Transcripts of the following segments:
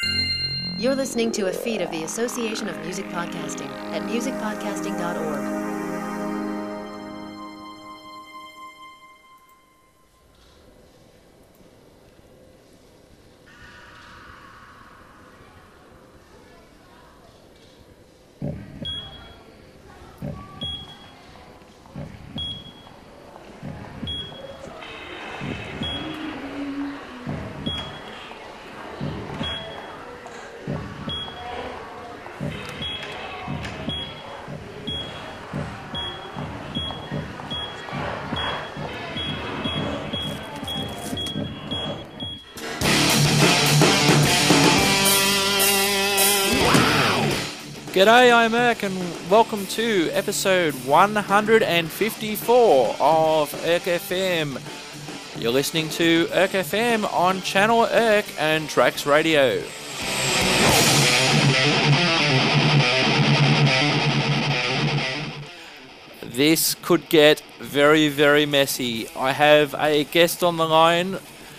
You're listening to a feed of the Association of Music Podcasting at musicpodcasting.org. G'day, I'm Irk, and welcome to episode 154 of Irk FM. You're listening to Irk FM on Channel Irk and Trax Radio. This could get very, very messy. I have a guest on the line.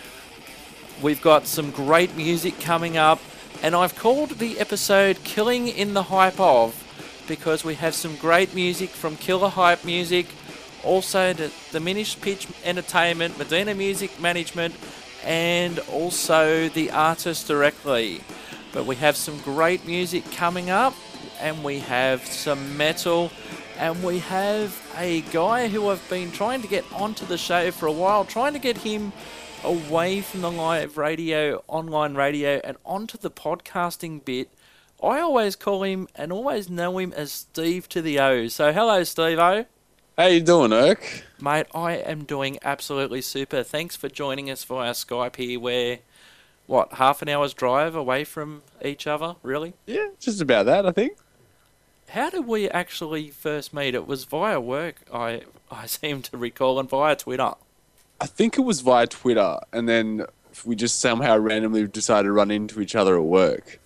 We've got some great music coming up. And I've called the episode Killing in the Hype Of because we have some great music from Killer Hype Music, also the Diminished Pitch Entertainment, Medina Music Management, and also the artist directly. But we have some great music coming up, and we have some metal, and we have a guy who I've been trying to get onto the show for a while, trying to get him away from the live radio, online radio, and onto the podcasting bit. I always call him and always know him as Steve to the O. So hello, Steve-O. How you doing, Irk? Mate, I am doing absolutely super. Thanks for joining us via Skype here. We're, half an hour's drive away from each other, really? Yeah, just about that, I think. How did we actually first meet? It was via work, I seem to recall, and via Twitter. I think it was via Twitter, and then we just somehow randomly decided to run into each other at work.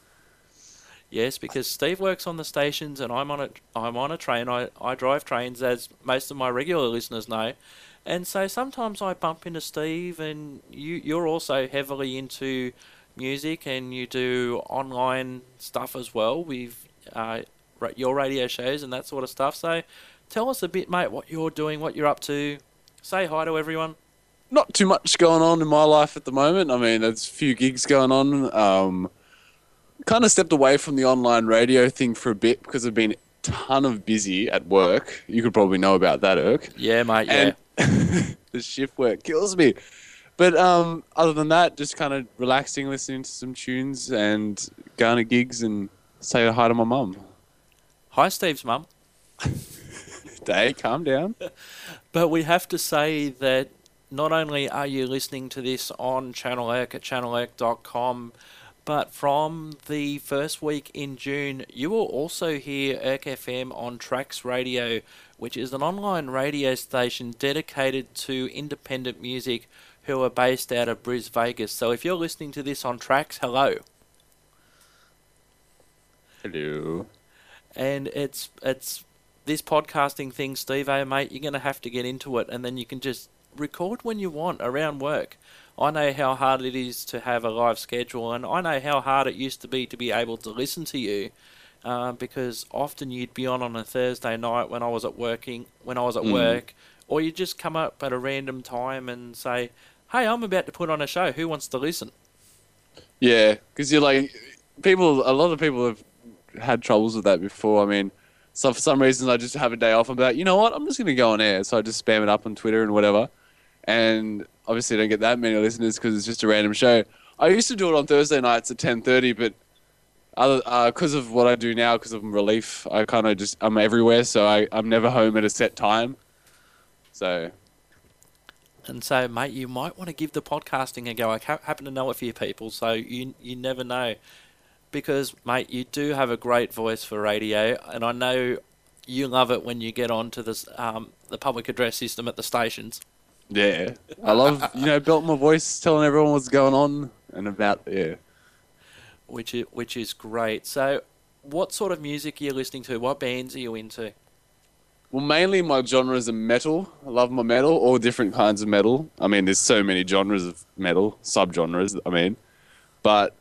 Yes, because Steve works on the stations, and I'm on a train. I drive trains, as most of my regular listeners know, and so sometimes I bump into Steve, and you're also heavily into music, and you do online stuff as well with your radio shows and that sort of stuff. So tell us a bit, mate, what you're doing, what you're up to. Say hi to everyone. Not too much going on in my life at the moment. I mean, there's a few gigs going on. Kind of stepped away from the online radio thing for a bit because I've been a ton of busy at work. You could probably know about that, Irk. Yeah, mate, yeah. And the shift work kills me. But other than that, just kind of relaxing, listening to some tunes and going to gigs and say hi to my mum. Hi, Steve's mum. Day, calm down. But we have to say that not only are you listening to this on Channel Irk at channelirk.com, but from the first week in June, you will also hear Irk FM on Trax Radio, which is an online radio station dedicated to independent music who are based out of Bris Vegas. So if you're listening to this on Trax, hello. Hello. And it's this podcasting thing, Steve-O, mate, you're going to have to get into it, and then you can just record when you want around work. I know how hard it is to have a live schedule, and I know how hard it used to be able to listen to you, because often you'd be on a Thursday night when I was at work, or you'd just come up at a random time and say, hey, I'm about to put on a show, who wants to listen? Yeah, because you're like, a lot of people have had troubles with that before. I mean, so for some reason I just have a day off and be like, you know what, I'm just going to go on air. So I just spam it up on Twitter and whatever. And obviously I don't get that many listeners because it's just a random show. I used to do it on Thursday nights at 10:30, but because of what I do now, because of relief, I kind of I'm everywhere, so I'm never home at a set time. So... And so, mate, you might want to give the podcasting a go. I happen to know a few people, so you never know. Because, mate, you do have a great voice for radio, and I know you love it when you get onto this, the public address system at the stations. Yeah. I love, built my voice, telling everyone what's going on and about, yeah. Which is great. So, what sort of music are you listening to? What bands are you into? Well, mainly my genres are metal. I love my metal, all different kinds of metal. I mean, there's so many genres of metal, subgenres, but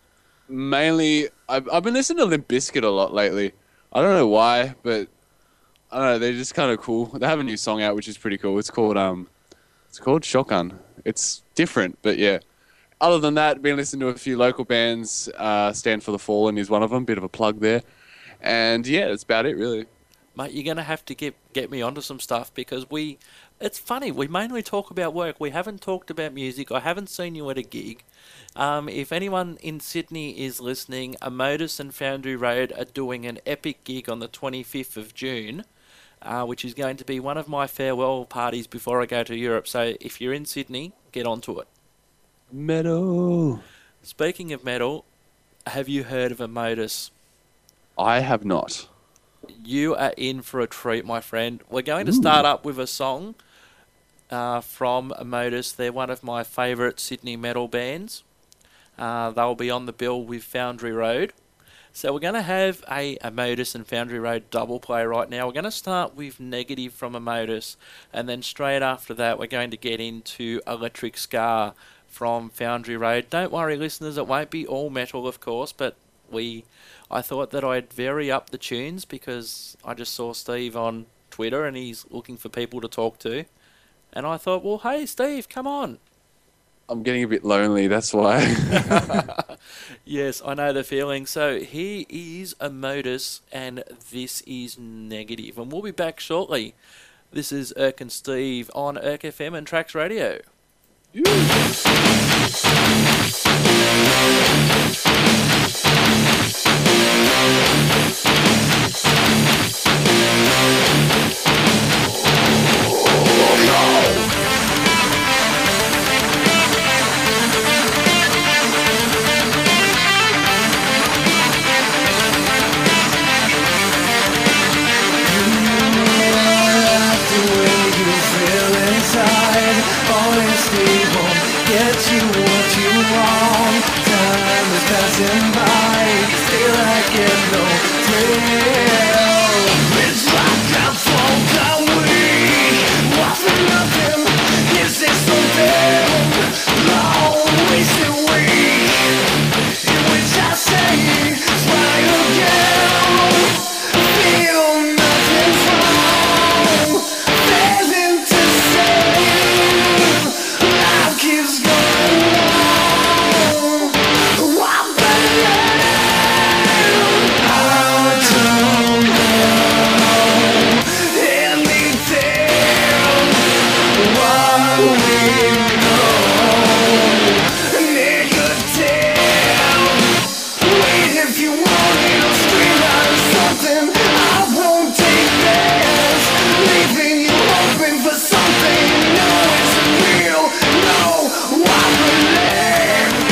Mainly, I've been listening to Limp Bizkit a lot lately. I don't know why, but I don't know. They're just kind of cool. They have a new song out, which is pretty cool. It's called Shotgun. It's different, but yeah. Other than that, been listening to a few local bands. Stand for the Fallen is one of them. Bit of a plug there. And yeah, that's about it, really. Mate, you're going to have to get me onto some stuff because it's funny, we mainly talk about work. We haven't talked about music. I haven't seen you at a gig. If anyone in Sydney is listening, Modus and Foundry Road are doing an epic gig on the 25th of June, which is going to be one of my farewell parties before I go to Europe. So if you're in Sydney, get onto it. Metal. Speaking of metal, have you heard of a Modus? I have not. You are in for a treat, my friend. We're going to start up with a song from Modus. They're one of my favourite Sydney metal bands. They'll be on the bill with Foundry Road. So we're going to have a Modus and Foundry Road double play right now. We're going to start with Negative from Modus, and then straight after that we're going to get into Electric Scar from Foundry Road. Don't worry, listeners, it won't be all metal, of course, but I thought that I'd vary up the tunes because I just saw Steve on Twitter and he's looking for people to talk to. And I thought, well, hey, Steve, come on. I'm getting a bit lonely, that's why. Yes, I know the feeling. So here is a Modus and this is Negative. And we'll be back shortly. This is Irk and Steve on Irk FM and Trax Radio. Get you what you want. Time is passing by, still I get no thrill. It's like I fall down weak, what for nothing. Is this something long wasted week in which I say try again? Feel nothing's wrong, failing to say. Life keeps going on. I don't know anything. What we know, negative. Wait, if you want it, I'll scream out of something. I won't take this, leaving you hoping for something. No, it's real. No, I believe.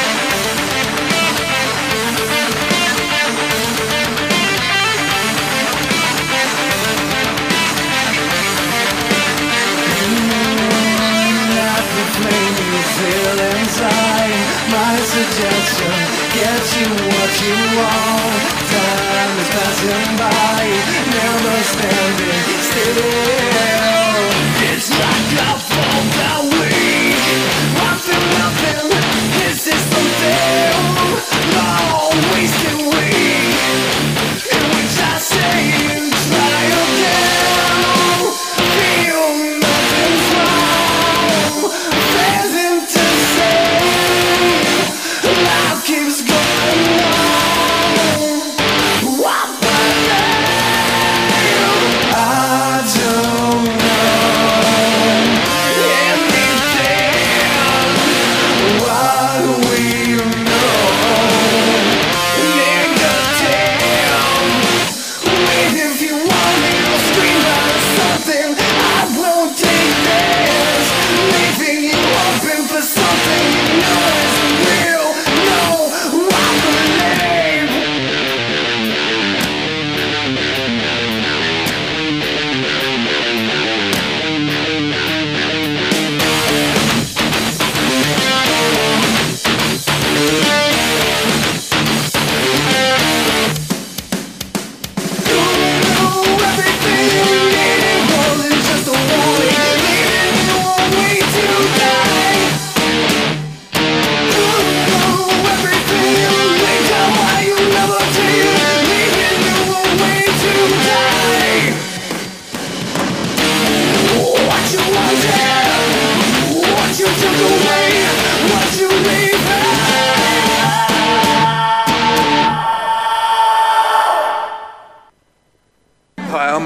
Like the flame you feel inside. My suggestion, get you what you want. Time is passing by, never standing still. It's like I fall down weak, I feel nothing. Is this something long wasted week in which I say try again? Feel nothing's wrong, failing to say. Life keeps going on. I believe. I don't know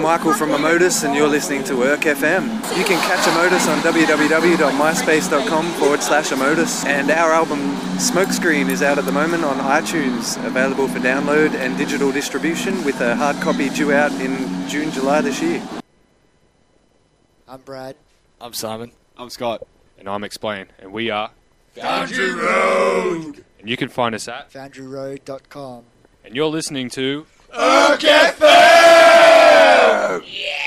Michael from Emotus, and you're listening to Work FM. You can catch Emotus on www.myspace.com/Emotus, and our album Smokescreen is out at the moment on iTunes, available for download and digital distribution, with a hard copy due out in June, July this year. I'm Brad. I'm Simon. I'm Scott. And I'm Explain. And we are Foundry Road. And you can find us at foundryroad.com. And you're listening to Work FM! Yeah!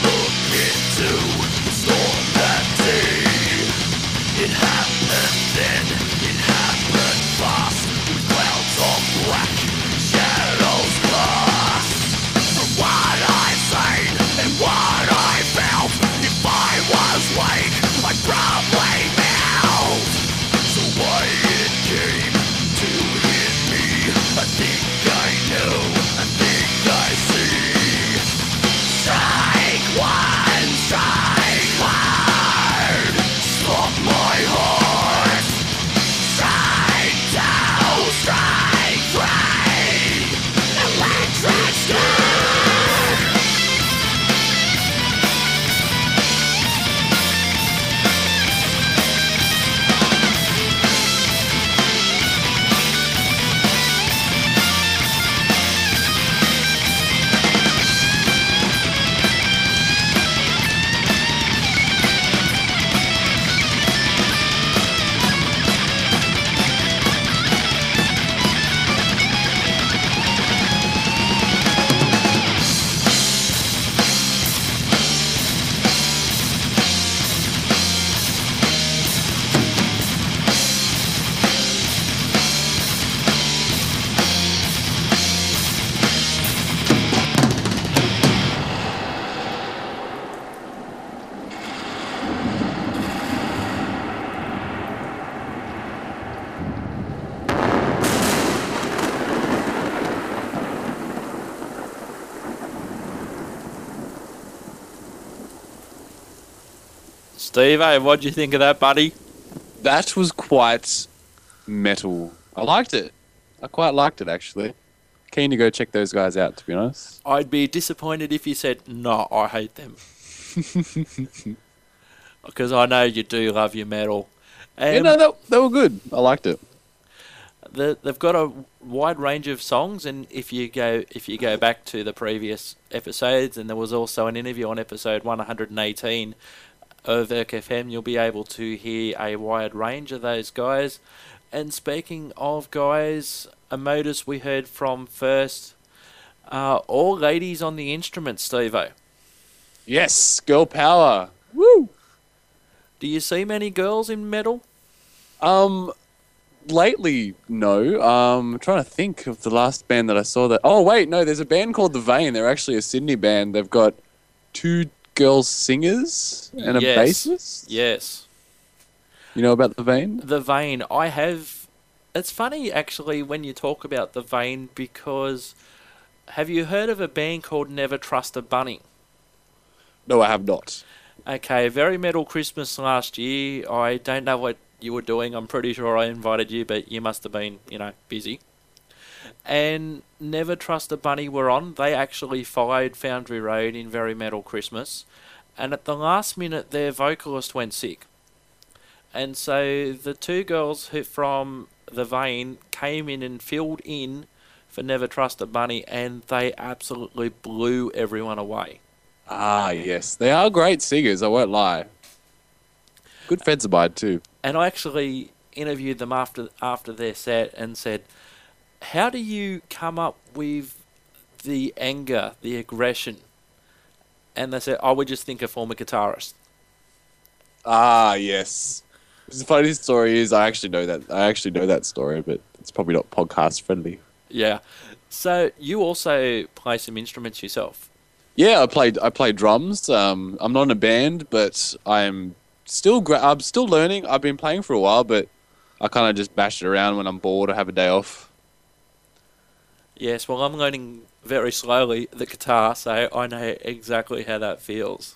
It happened then. Steve, what do you think of that, buddy? That was quite metal. I liked it. I quite liked it, actually. Keen to go check those guys out, to be honest. I'd be disappointed if you said, no, I hate them. Because I know you do love your metal. You know, they were good. I liked it. They've got a wide range of songs, and if you go back to the previous episodes, and there was also an interview on episode 118 of Erk FM, you'll be able to hear a wide range of those guys. And speaking of guys, a Modus we heard from first, all ladies on the instruments, Steve-O. Yes, girl power. Woo! Do you see many girls in metal? Lately, no. I'm trying to think of the last band that I saw that. Oh, wait, no, there's a band called The Vane. They're actually a Sydney band. They've got 2 girl singers and a bassist. Yes. You know about The Vane? The Vane, I have. It's funny, actually, when you talk about The Vane, because have you heard of a band called Never Trust a Bunny? No, I have not. Okay, Very Metal Christmas last year. I don't know what you were doing. I'm pretty sure I invited you, but you must have been, busy. And Never Trust a Bunny were on. They actually followed Foundry Road in Very Metal Christmas. And at the last minute, their vocalist went sick. And so the 2 girls from The Vane came in and filled in for Never Trust a Bunny, and they absolutely blew everyone away. Ah, yes. They are great singers, I won't lie. Good friends of mine, too. And I actually interviewed them after their set and said, how do you come up with the anger, the aggression? And they said, we just think a former guitarist. Ah, yes. The funny story is I actually know that story, but it's probably not podcast friendly. Yeah. So you also play some instruments yourself? Yeah, I play drums. I'm not in a band, but I'm still learning. I've been playing for a while, but I kind of just bash it around when I'm bored or have a day off. Yes, well, I'm learning very slowly the guitar, so I know exactly how that feels.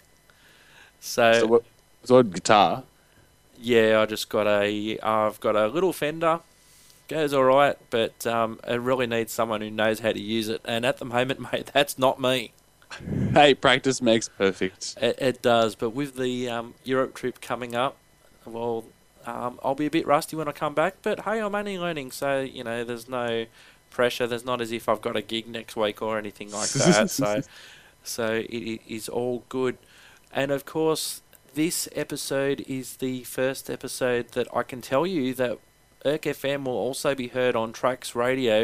So what guitar? Yeah, I've got a little Fender. Goes all right, but it really needs someone who knows how to use it. And at the moment, mate, that's not me. Hey, practice makes perfect. It does, but with the Europe trip coming up, well, I'll be a bit rusty when I come back. But hey, I'm only learning, so there's no pressure. There's not as if I've got a gig next week or anything like that. so it is all good. And of course, this episode is the first episode that I can tell you that Erk FM will also be heard on Trax Radio.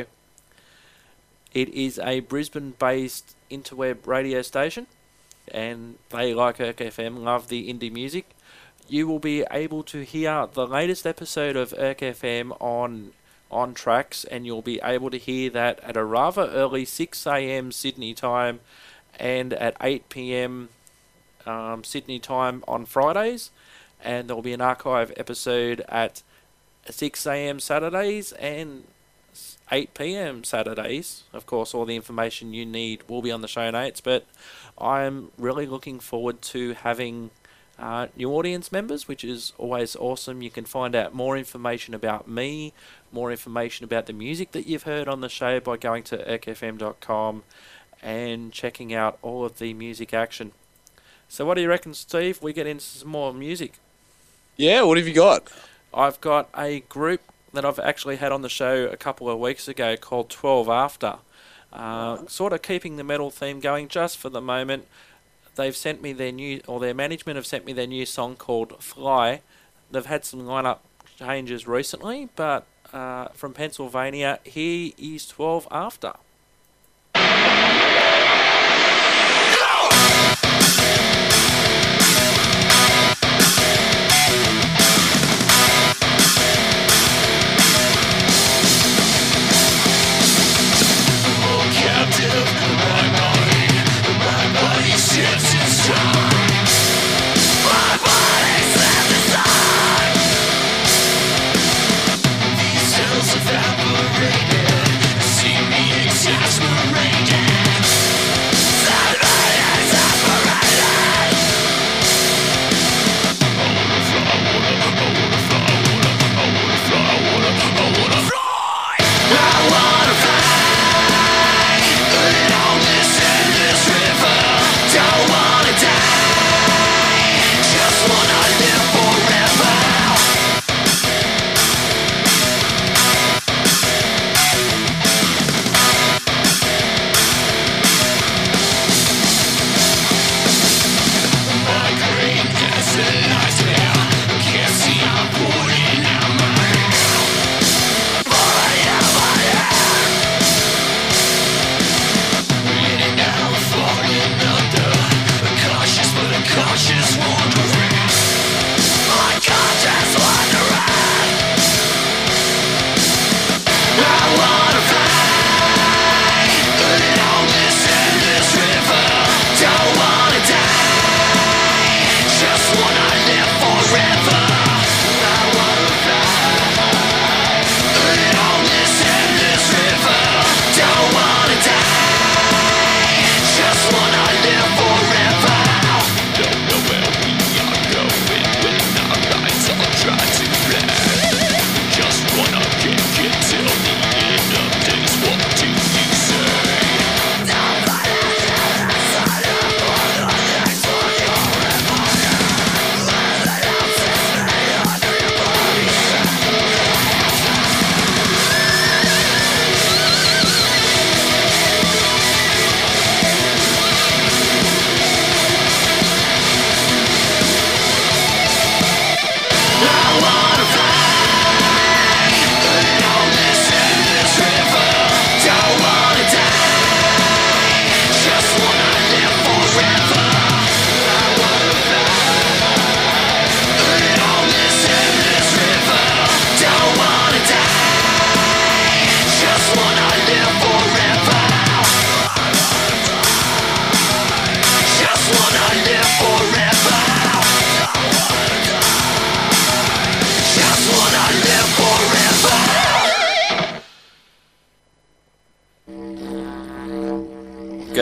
It is a Brisbane-based interweb radio station, and they, like Erk FM, love the indie music. You will be able to hear the latest episode of Erk FM on Trax, and you'll be able to hear that at a rather early 6 a.m. Sydney time and at 8 p.m. Sydney time on Fridays, and there'll be an archive episode at 6 a.m. Saturdays and 8 p.m. Saturdays. Of course, all the information you need will be on the show notes, but I'm really looking forward to having new audience members, which is always awesome. You can find out more information about me, more information about the music that you've heard on the show by going to erkfm.com and checking out all of the music action. So what do you reckon, Steve? We get into some more music. Yeah, what have you got? I've got a group that I've actually had on the show a couple of weeks ago called 12 After. Sort of keeping the metal theme going just for the moment. They've sent me their management have sent me their new song called Fly. They've had some lineup changes recently, but from Pennsylvania, here is 12 After. Evaporated, see me exist.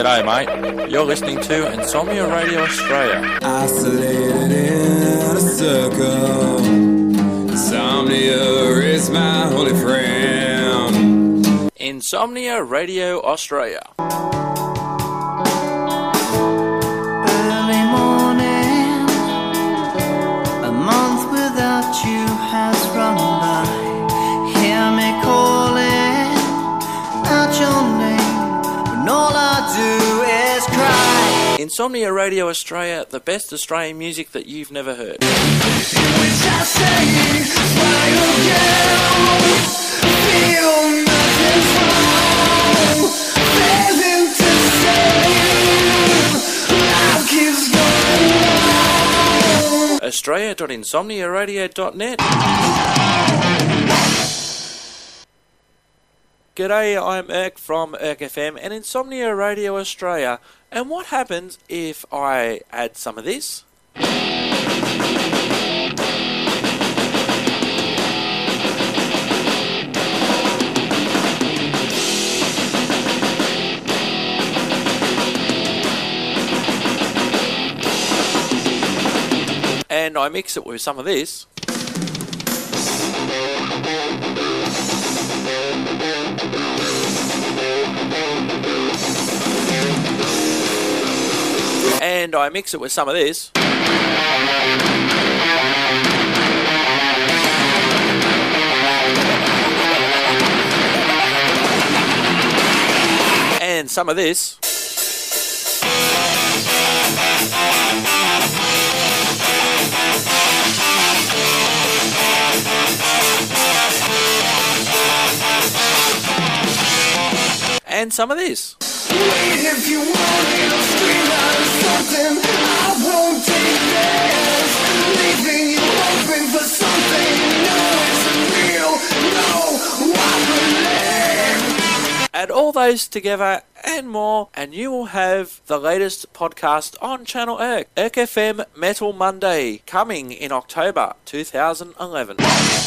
G'day, mate. You're listening to Insomnia Radio Australia. Isolated in a circle, insomnia is my holy friend. Insomnia Radio Australia. Early morning, a month without you has run by. Hear me calling out your name, and all I do is cry. Insomnia Radio Australia, the best Australian music that you've never heard. Which I say, final girl, feel nothing's wrong. Failing to say, life keeps going on. Australia.insomniaradio.net. G'day, I'm Irk from Irk FM and Insomnia Radio Australia. And what happens if I add some of this? And I mix it with some of this. And I mix it with some of this. And some of this. And some of this. Wait if you want it, I'll scream out something. I won't take this. Leaving you hoping for something. No, isn't real. No, I believe. Add all those together and more, and you will have the latest podcast on Channel Irk. Irk FM Metal Monday, coming in October 2011.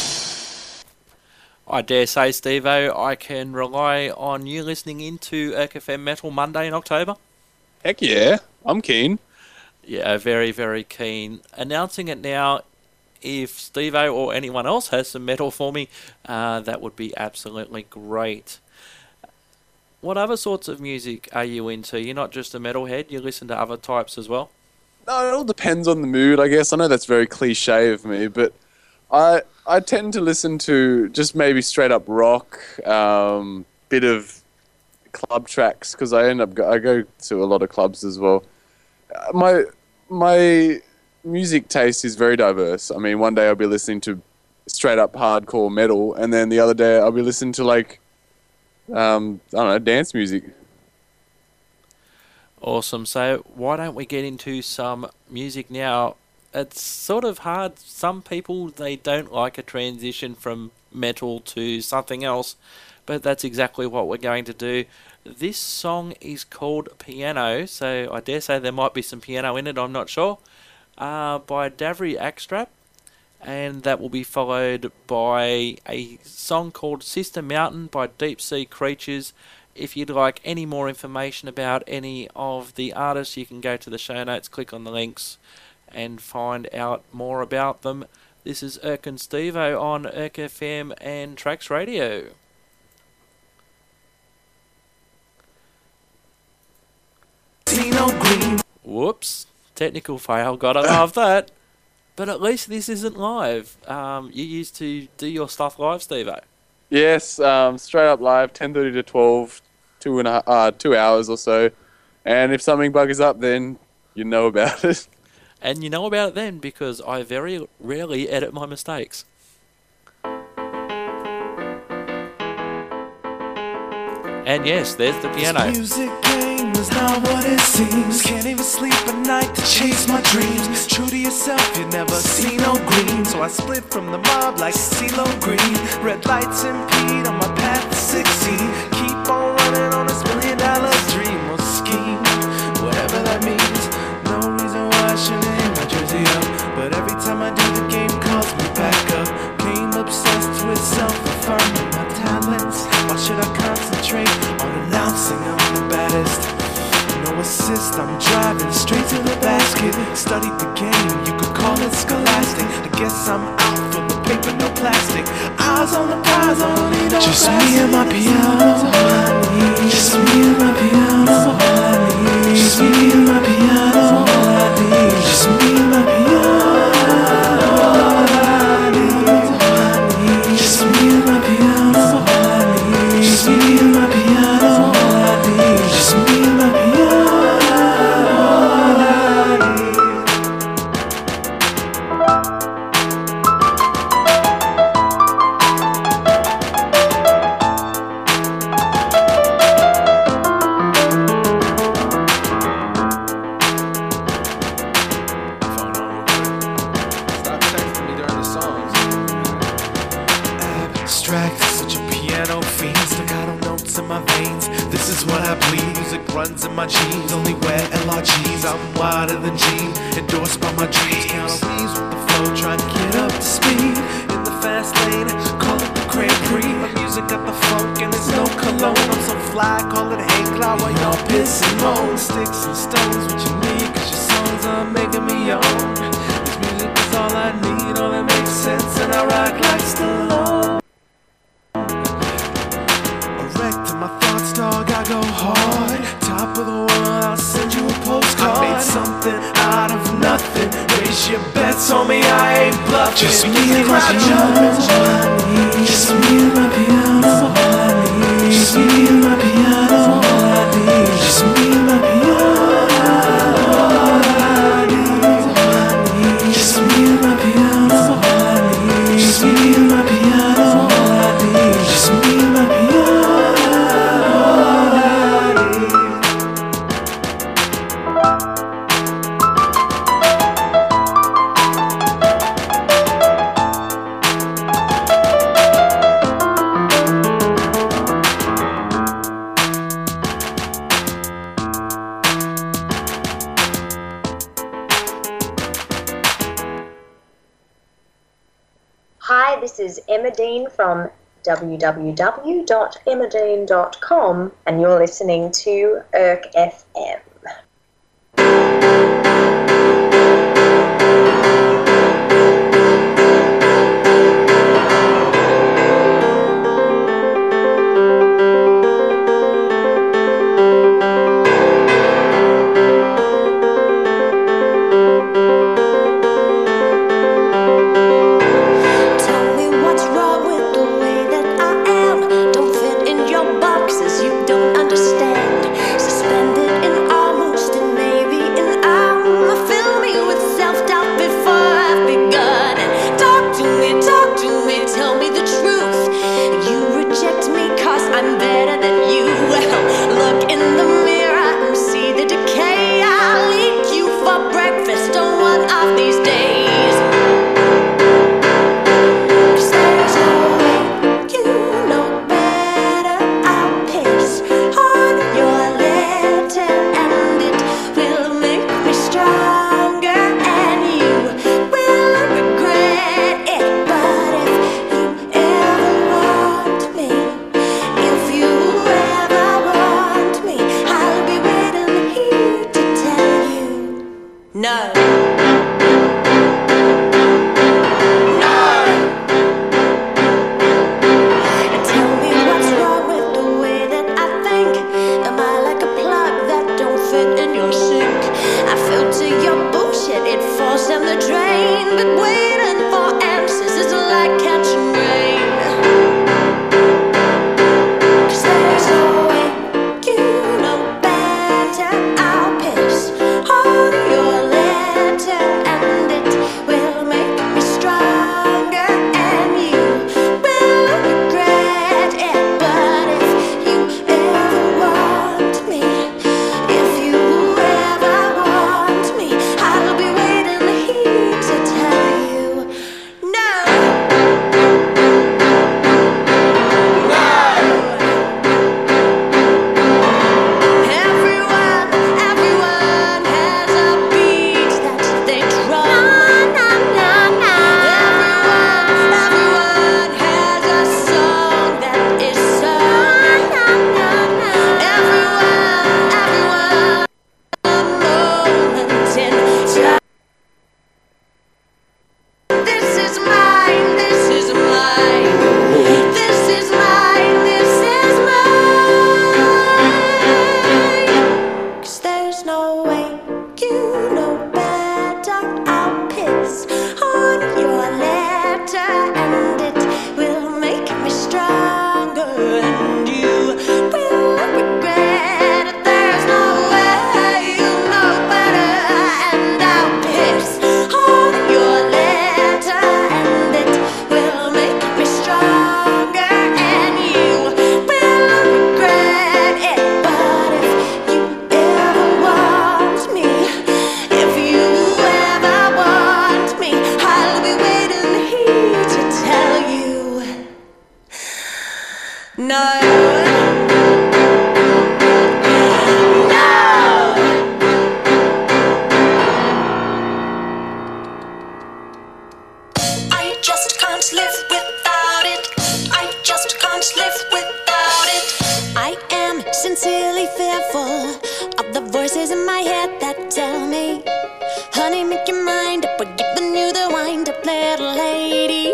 I dare say, Steve-O, I can rely on you listening into Irk FM Metal Monday in October? Heck yeah, I'm keen. Yeah, very, very keen. Announcing it now, if Steve-O or anyone else has some metal for me, that would be absolutely great. What other sorts of music are you into? You're not just a metalhead, you listen to other types as well? No, it all depends on the mood, I guess. I know that's very cliche of me, but I tend to listen to just maybe straight up rock, bit of club tracks, because I go to a lot of clubs as well. My music taste is very diverse. I mean, one day I'll be listening to straight up hardcore metal, and then the other day I'll be listening to like I don't know, dance music. Awesome. So why don't we get into some music now? It's sort of hard. Some people, they don't like a transition from metal to something else, but that's exactly what we're going to do. This song is called Piano, so I dare say there might be some piano in it, I'm not sure, by Davri Akstrap, and that will be followed by a song called Sister Mountain by Deep Sea Creatures. If you'd like any more information about any of the artists, you can go to the show notes, click on the links, and find out more about them. This is Irk and Steve-O on Irk FM and Trax Radio. Whoops, technical fail, gotta love that. But at least this isn't live. You used to do your stuff live, Steve-O. Yes, straight up live, 10:30 to 12, 2 hours or so. And if something bugs up, then you know about it. And you know about it then because I very rarely edit my mistakes. And yes, there's the piano. This music game is not what it seems. Can't even sleep at night to chase my dreams. True to yourself, you never see no green. So I split from the mob like CeeLo Green. Red lights impede on my path to succeed. Keep on running on this $1 million dream or scheme, whatever that means. No reason why I shouldn't hang my jersey up, but every time I do, the game calls me back up. Game obsessed with self-affirming my talents. Why should I concentrate on announcing I'm the baddest? studied the game, you could call it scholastic. I guess I'm out for the paper, no plastic. Eyes on the prize, I don't need no just me and my piano. Just me and my piano. Just me and my piano. Just me and my piano. Just me and my piano. Just me and my piano. Just me and my piano. Abstract, such a piano fiend, staccato notes in my veins. This is what I bleed, music runs in my genes. Only wear LRGs, I'm wider than Gene. Endorsed by my dreams, count on these with the flow. Trying to get up to speed in the fast lane, call it the Grand Prix. My music got the funk and there's no cologne. I'm so fly, call it Hey Cloud while y'all piss and moan. Sticks and stones, what you need, cause your songs are making me own. This music is all I need, all that makes sense, and I rock like Stallone. Erect in my thoughts, dog, I go hard. Top of the world, I'll send you a postcard. I made something out of nothing. Raise your bets on me, I ain't bluffing. Just me and my piano. Just me and my piano. Just me and my piano. Just me and my piano. Just me and my piano. Just me and my piano. Just me and my piano. Hi, this is Emma Dean from www.emmadean.com, and you're listening to IRC FM. To tell you I just can't live without it. I just can't live without it. I am sincerely fearful of the voices in my head that tell me, honey, make your mind up, we're giving you the wind up, little lady.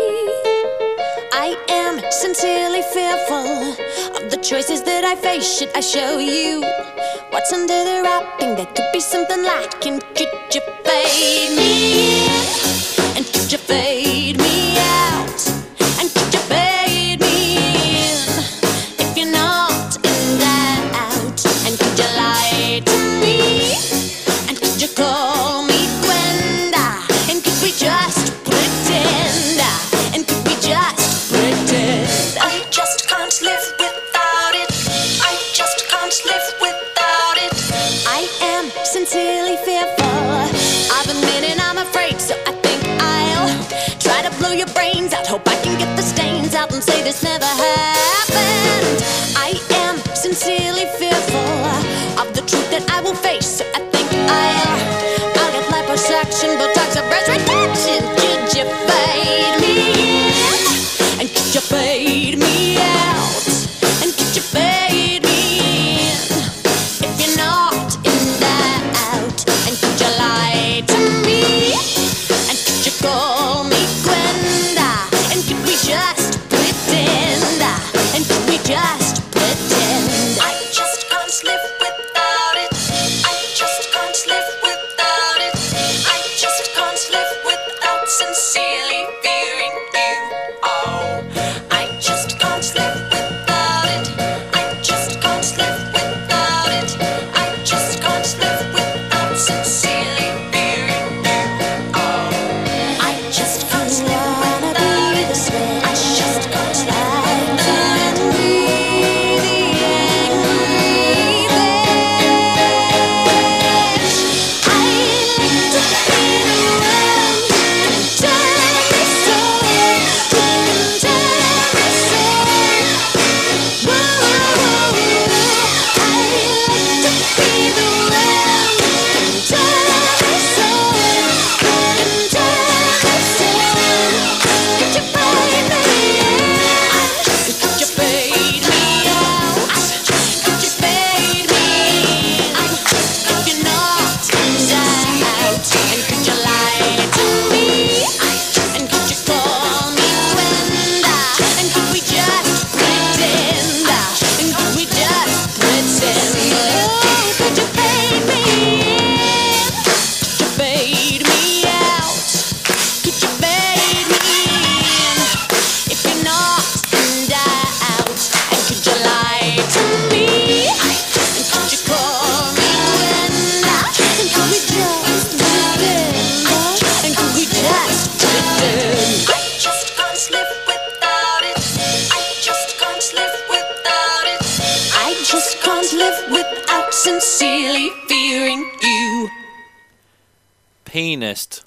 I am sincerely fearful of the choices that I face. Should I show you what's under the wrapping? There could be something lacking. Could you fade me in? And could you fade me out? And could you fade me in? If you're not in doubt. And could you lie to me? And could you call me Gwenda? And could we just pretend? And could we just pretend? I just can't live without it. I just can't live without it. I am sincerely fearful. I've admitted I'm afraid, so I think I'll try to blow your brains out. Hope I can get the stains out and say this never happened. I am sincerely fearful of the truth that I will face, so I think I'll get liposuction, Botox, or breast reduction. Could you fade me in? And could you fade me out? And could you fade me in? If you're not in doubt. And could you lie to me? And could you call me Gwenda? And could we just pretend? And could we just pretend? I just can't live without it. I just can't live without it. I just can't live without sincerely fearing you. Oh, I just can't live without it. I just can't live without it. I just can't live without sincerely fearing you. Oh, I just can't live without it. I just can't live without it. Sincerely fearing you. Penist.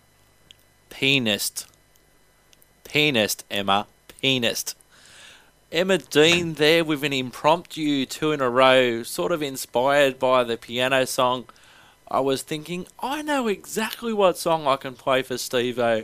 Penist. Penist, Emma. Penist. Emma Dean there with an impromptu 2 in a row, sort of inspired by the piano song. I was thinking, I know exactly what song I can play for Steve-O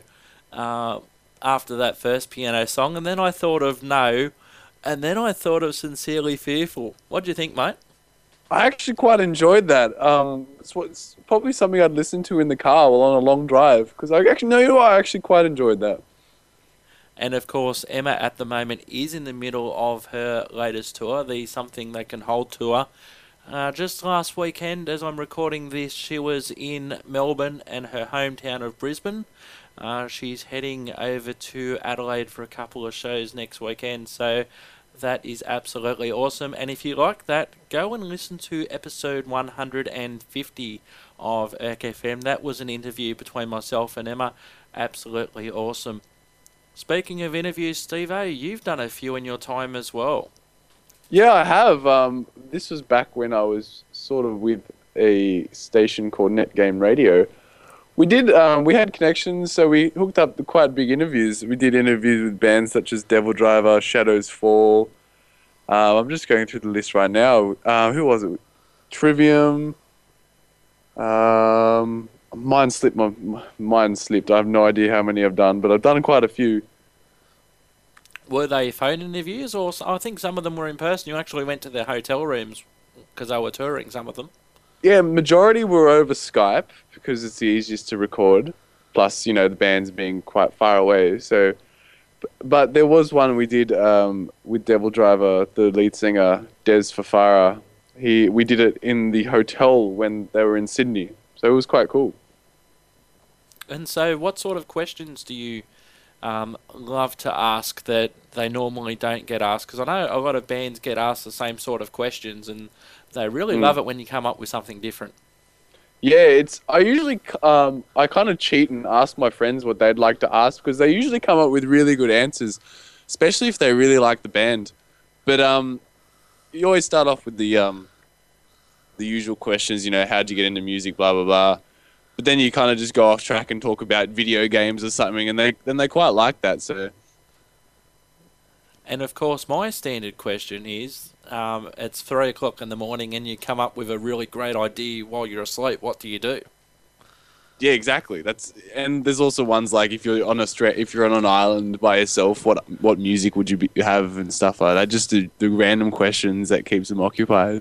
after that first piano song, and then I thought of No, and then I thought of Sincerely Fearful. What do you think, mate? I actually quite enjoyed that. It's probably something I'd listen to in the car while on a long drive, because I actually quite enjoyed that. And of course, Emma at the moment is in the middle of her latest tour, the Something That Can Hold tour. Just last weekend, as I'm recording this, she was in Melbourne and her hometown of Brisbane. She's heading over to Adelaide for a couple of shows next weekend, so that is absolutely awesome. And if you like that, go and listen to episode 150 of Erk FM. That was an interview between myself and Emma. Absolutely awesome. Speaking of interviews, Steve-O, you've done a few in your time as well. Yeah, I have. This was back when I was sort of with a station called Netgame Radio. We had connections, so we hooked up the quite big interviews. We did interviews with bands such as Devil Driver, Shadows Fall, I'm just going through the list right now. Who was it? Trivium. Mine slipped. Mine slipped. I have no idea how many I've done, but I've done quite a few. Were they phone interviews, or I think some of them were in person? You actually went to their hotel rooms because they were touring, some of them. Yeah, majority were over Skype because it's the easiest to record. Plus, you know, the band's being quite far away. So, but there was one we did with Devil Driver, the lead singer Des Fafara. We did it in the hotel when they were in Sydney, so it was quite cool. And so, what sort of questions do you love to ask that they normally don't get asked? Because I know a lot of bands get asked the same sort of questions, and they really love it when you come up with something different. Yeah, I usually I kind of cheat and ask my friends what they'd like to ask because they usually come up with really good answers, especially if they really like the band. But you always start off with the usual questions, you know, how'd you get into music, blah blah blah. But then you kind of just go off track and talk about video games or something, and they quite like that. So. And of course, my standard question is, it's 3 o'clock in the morning and you come up with a really great idea while you're asleep. What do you do? Yeah, exactly. And there's also ones like if you're on an island by yourself, what music would you have and stuff like that. Just the random questions that keeps them occupied.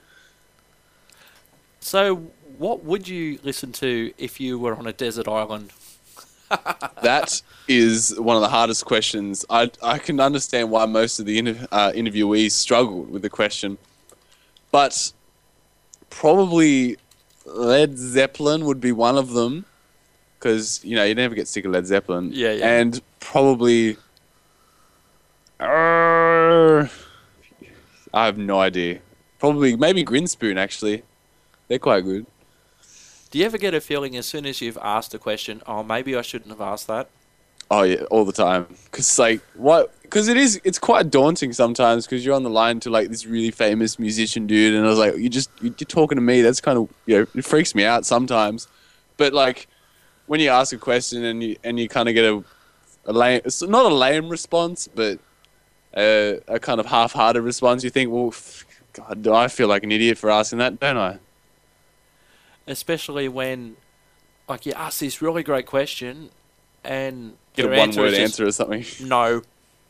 So, what would you listen to if you were on a desert island? That is one of the hardest questions. I can understand why most of the interviewees struggled with the question, but probably Led Zeppelin would be one of them because you know you never get sick of Led Zeppelin. Yeah. And probably I have no idea. Probably maybe Grinspoon actually. They're quite good. Do you ever get a feeling as soon as you've asked a question, oh, maybe I shouldn't have asked that? Oh yeah, all the time. Because it's quite daunting sometimes because you're on the line to like this really famous musician dude, and I was like, you're talking to me. That's kind of, you know, it freaks me out sometimes. But like when you ask a question and you kind of get a lame, it's not a lame response, but a kind of half-hearted response, you think, well, God, do I feel like an idiot for asking that, don't I? Especially when, like, you ask this really great question and Get a one-word answer or something. No.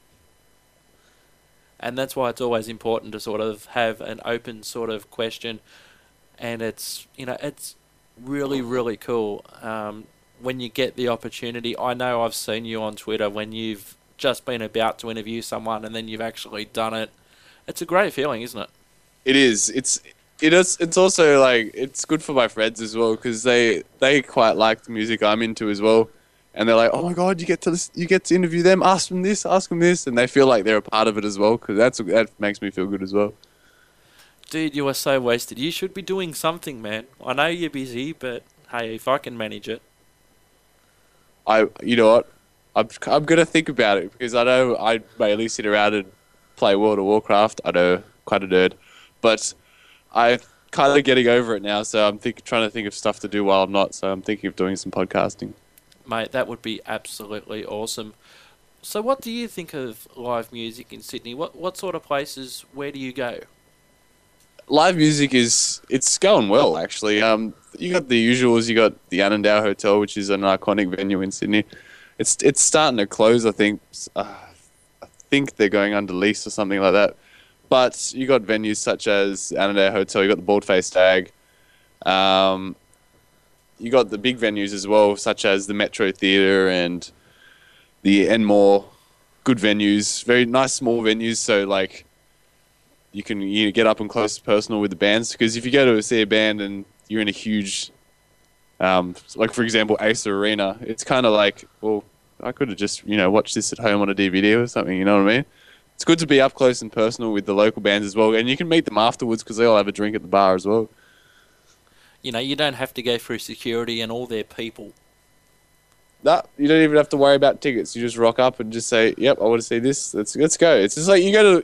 And that's why it's always important to sort of have an open sort of question. And it's, you know, it's really, really cool when you get the opportunity. I know I've seen you on Twitter when you've just been about to interview someone and then you've actually done it. It's a great feeling, isn't it? It is. It's also like it's good for my friends as well because they quite like the music I'm into as well, and they're like, oh my God, you get to interview them, ask them this, and they feel like they're a part of it as well because that makes me feel good as well. Dude, you are so wasted. You should be doing something, man. I know you're busy, but hey, if I can manage it. You know what? I'm gonna think about it because I know I mainly sit around and play World of Warcraft. I know, quite a nerd, but I'm kind of getting over it now, so I'm trying to think of stuff to do while I'm not. So I'm thinking of doing some podcasting. Mate, that would be absolutely awesome. So what do you think of live music in Sydney? What sort of places, where do you go? Live music it's going well, actually. You got the usuals. You got the Annandale Hotel, which is an iconic venue in Sydney. It's starting to close, I think. I think they're going under lease or something like that. But you got venues such as Annandale Hotel, you got the Bald-Faced Stag. You got the big venues as well, such as the Metro Theatre and the Enmore. Good venues, very nice small venues. So like, you can get up and close personal with the bands. Because if you go to see a band and you're in a huge, like for example, Acer Arena, it's kind of like, well, I could have just watched this at home on a DVD or something. You know what I mean? It's good to be up close and personal with the local bands as well, and you can meet them afterwards because they all have a drink at the bar as well. You know, you don't have to go through security and all their people. No, you don't even have to worry about tickets. You just rock up and just say, "Yep, I want to see this. Let's go." It's just like you go to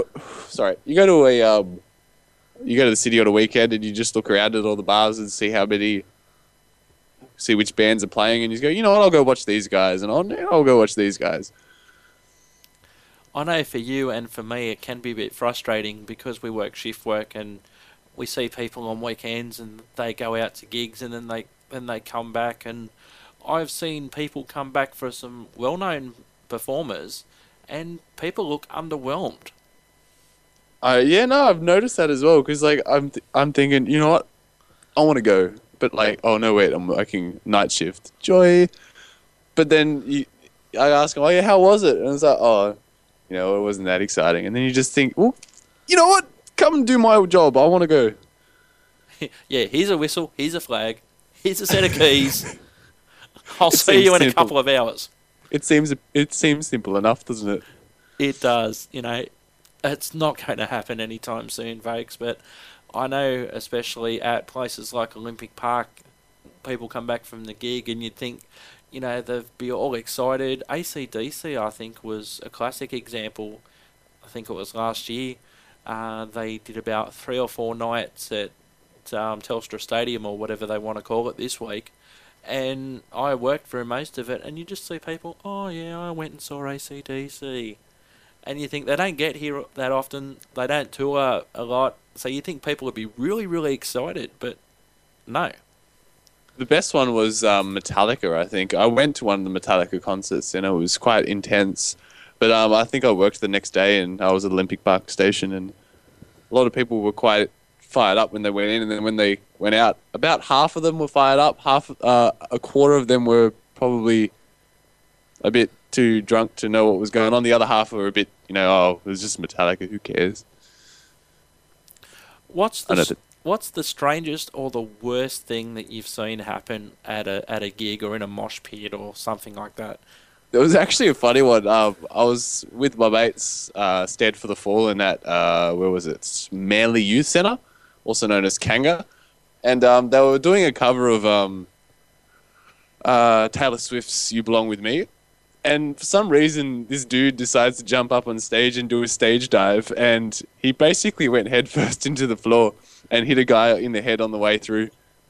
the city on a weekend and you just look around at all the bars and see which bands are playing, and you just go, you know what, I'll go watch these guys, and I'll go watch these guys. I know for you and for me it can be a bit frustrating because we work shift work and we see people on weekends and they go out to gigs and then they come back, and I've seen people come back for some well-known performers and people look underwhelmed. Yeah, no, I've noticed that as well, because like I'm thinking, you know what, I want to go, but like, oh no, wait, I'm working night shift, joy. But then I ask them, oh yeah, how was it? And it's like, oh, you know, it wasn't that exciting. And then you just think, well, you know what, come and do my job, I want to go. Yeah, here's a whistle, here's a flag, here's a set of keys. I'll see you in a couple of hours. It seems simple enough, doesn't it? It does, you know. It's not going to happen anytime soon, folks, but I know especially at places like Olympic Park, people come back from the gig and you'd think, you know, they'd be all excited. AC/DC, I think, was a classic example. I think it was last year. They did about 3 or 4 nights at Telstra Stadium or whatever they want to call it this week. And I worked through most of it, and you just see people, oh yeah, I went and saw AC/DC. And you think they don't get here that often, they don't tour a lot, so you think people would be really, really excited, but no. The best one was Metallica, I think. I went to one of the Metallica concerts, and it was quite intense. But I think I worked the next day, and I was at Olympic Park Station, and a lot of people were quite fired up when they went in, and then when they went out, about half of them were fired up, a quarter of them were probably a bit too drunk to know what was going on. The other half were a bit, you know, oh, it was just Metallica, who cares? What's the strangest or the worst thing that you've seen happen at a gig or in a mosh pit or something like that? There was actually a funny one. I was with my mates, Stand for the Fallen at, where was it? Manly Youth Centre, also known as Kanga. And they were doing a cover of Taylor Swift's You Belong With Me. And for some reason, this dude decides to jump up on stage and do a stage dive. And he basically went headfirst into the floor and hit a guy in the head on the way through.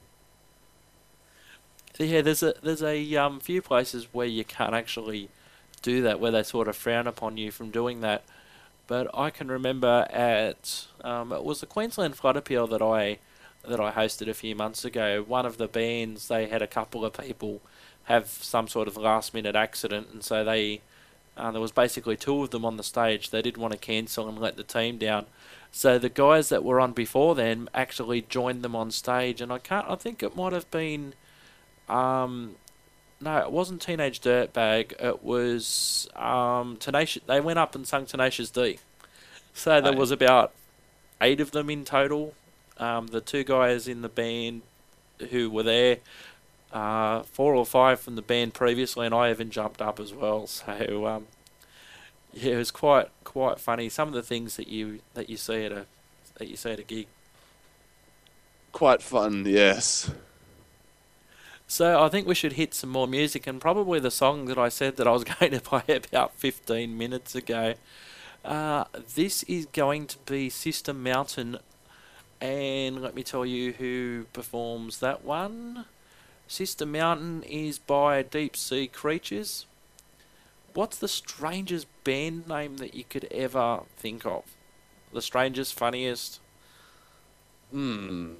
So yeah, there's a few places where you can't actually do that, where they sort of frown upon you from doing that. But I can remember at it was the Queensland Flood Appeal that I hosted a few months ago. One of the bands, they had a couple of people have some sort of last minute accident, and so they there was basically 2 of them on the stage. They didn't want to cancel and let the team down, so the guys that were on before them actually joined them on stage. And I think it might have been no, it wasn't Teenage Dirtbag, it was Tenacious. They went up and sung Tenacious D. So there was about 8 of them in total. The 2 guys in the band who were there, 4 or 5 from the band previously, and I even jumped up as well. So yeah, it was quite funny. Some of the things that you see at a gig. Quite fun, yes. So I think we should hit some more music, and probably the song that I said that I was going to play about 15 minutes ago. This is going to be Sister Mountain, and let me tell you who performs that one. Sister Mountain is by Deep Sea Creatures. What's the strangest band name that you could ever think of? The strangest, funniest? I'm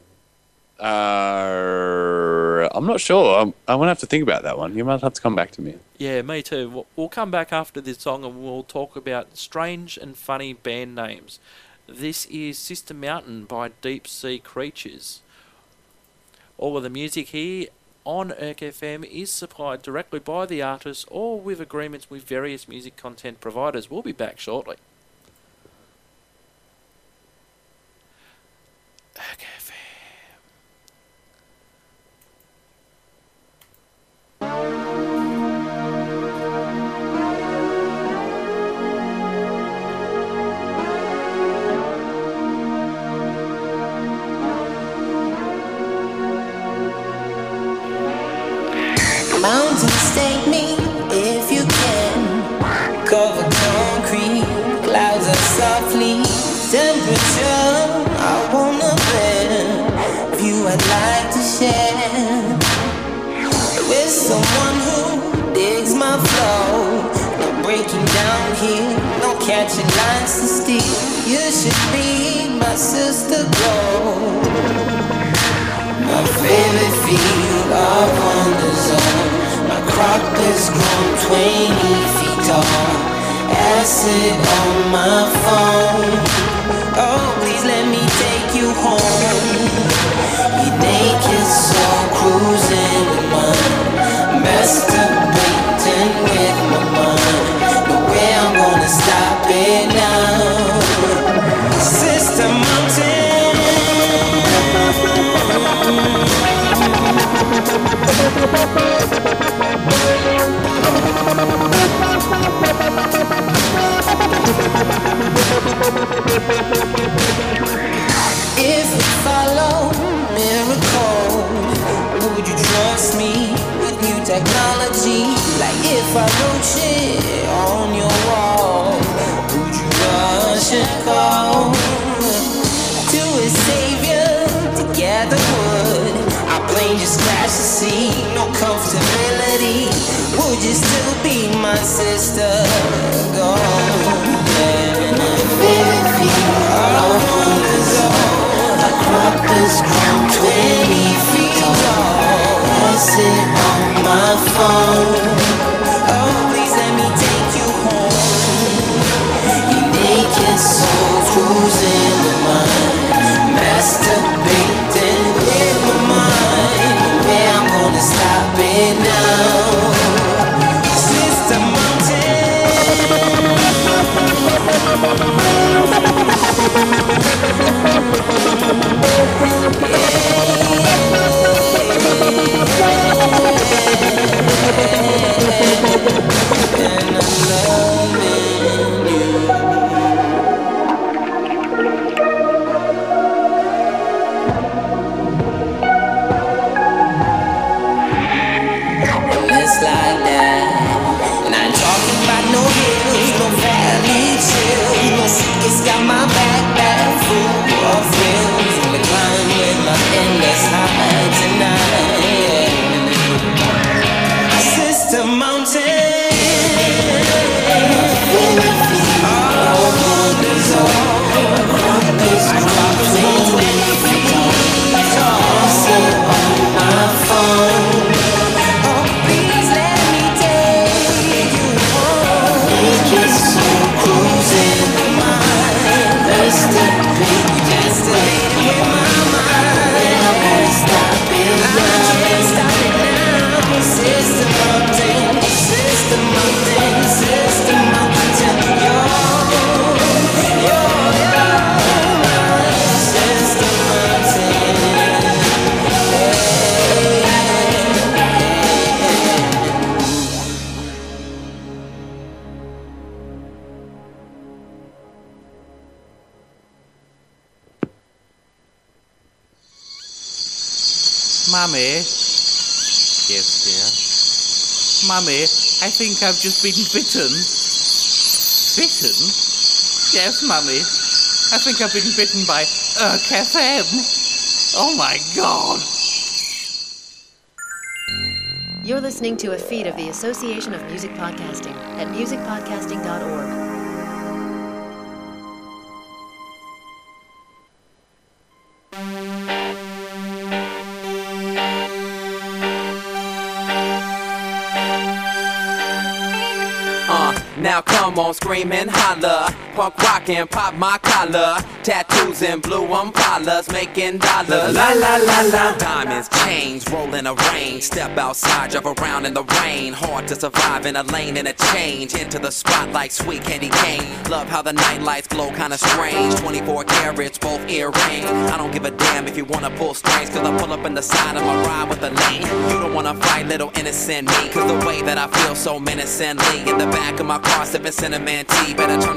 not sure. I'm going to have to think about that one. You might have to come back to me. Yeah, me too. We'll come back after this song and we'll talk about strange and funny band names. This is Sister Mountain by Deep Sea Creatures. All of the music here on ERC FM is supplied directly by the artists or with agreements with various music content providers. We'll be back shortly. ERC FM. Mountains take me if you can. Cover concrete, clouds are softly. Temperature I wanna bear. View I'd like to share with someone who digs my flow. No breaking down here, no catching lines to steal. You should be my sister glow. My favorite field of wonder zone. My crop is grown 20 feet tall. Acid on my phone. Oh, please let me take you home. Your naked soul cruising with mine. Masturbating with my mind. No way I'm gonna stop it now. Sister Mountain. If we follow miracle, would you trust me with new technology? Like if I wrote shit on your wall, would you rush and call to a savior to gather wood? Our plane just crashed the sea, no comfortability. Would you still be my sister? Go, crop is grown 20 feet tall. Acid on my phone. Oh, please let me take you home. Your naked soul cruising with mine. Masturbating with my mind. Where I'm gonna stop it now. Sister Mummy? Yes, dear? Mummy, I think I've just been bitten. Bitten? Yes, Mummy. I think I've been bitten by Irk FM. Oh my God! You're listening to a feed of the Association of Music Podcasting at musicpodcasting.org. Now come on, scream and holler. Punk rockin', pop my collar. Tattoos and blue Impalas, making dollars. La la la la. Diamonds, chains, rolling a rain. Step outside, drive around in the rain. Hard to survive in a lane and a change. Into the spot like sweet candy cane. Love how the night lights glow kinda strange. 24 carats, both earrings. I don't give a damn if you wanna pull strings, cause I pull up in the side of my ride with the lane. You don't wanna fight little innocent me, cause the way that I feel so menacingly. In the back of my car sipping cinnamon tea. Better turn a blind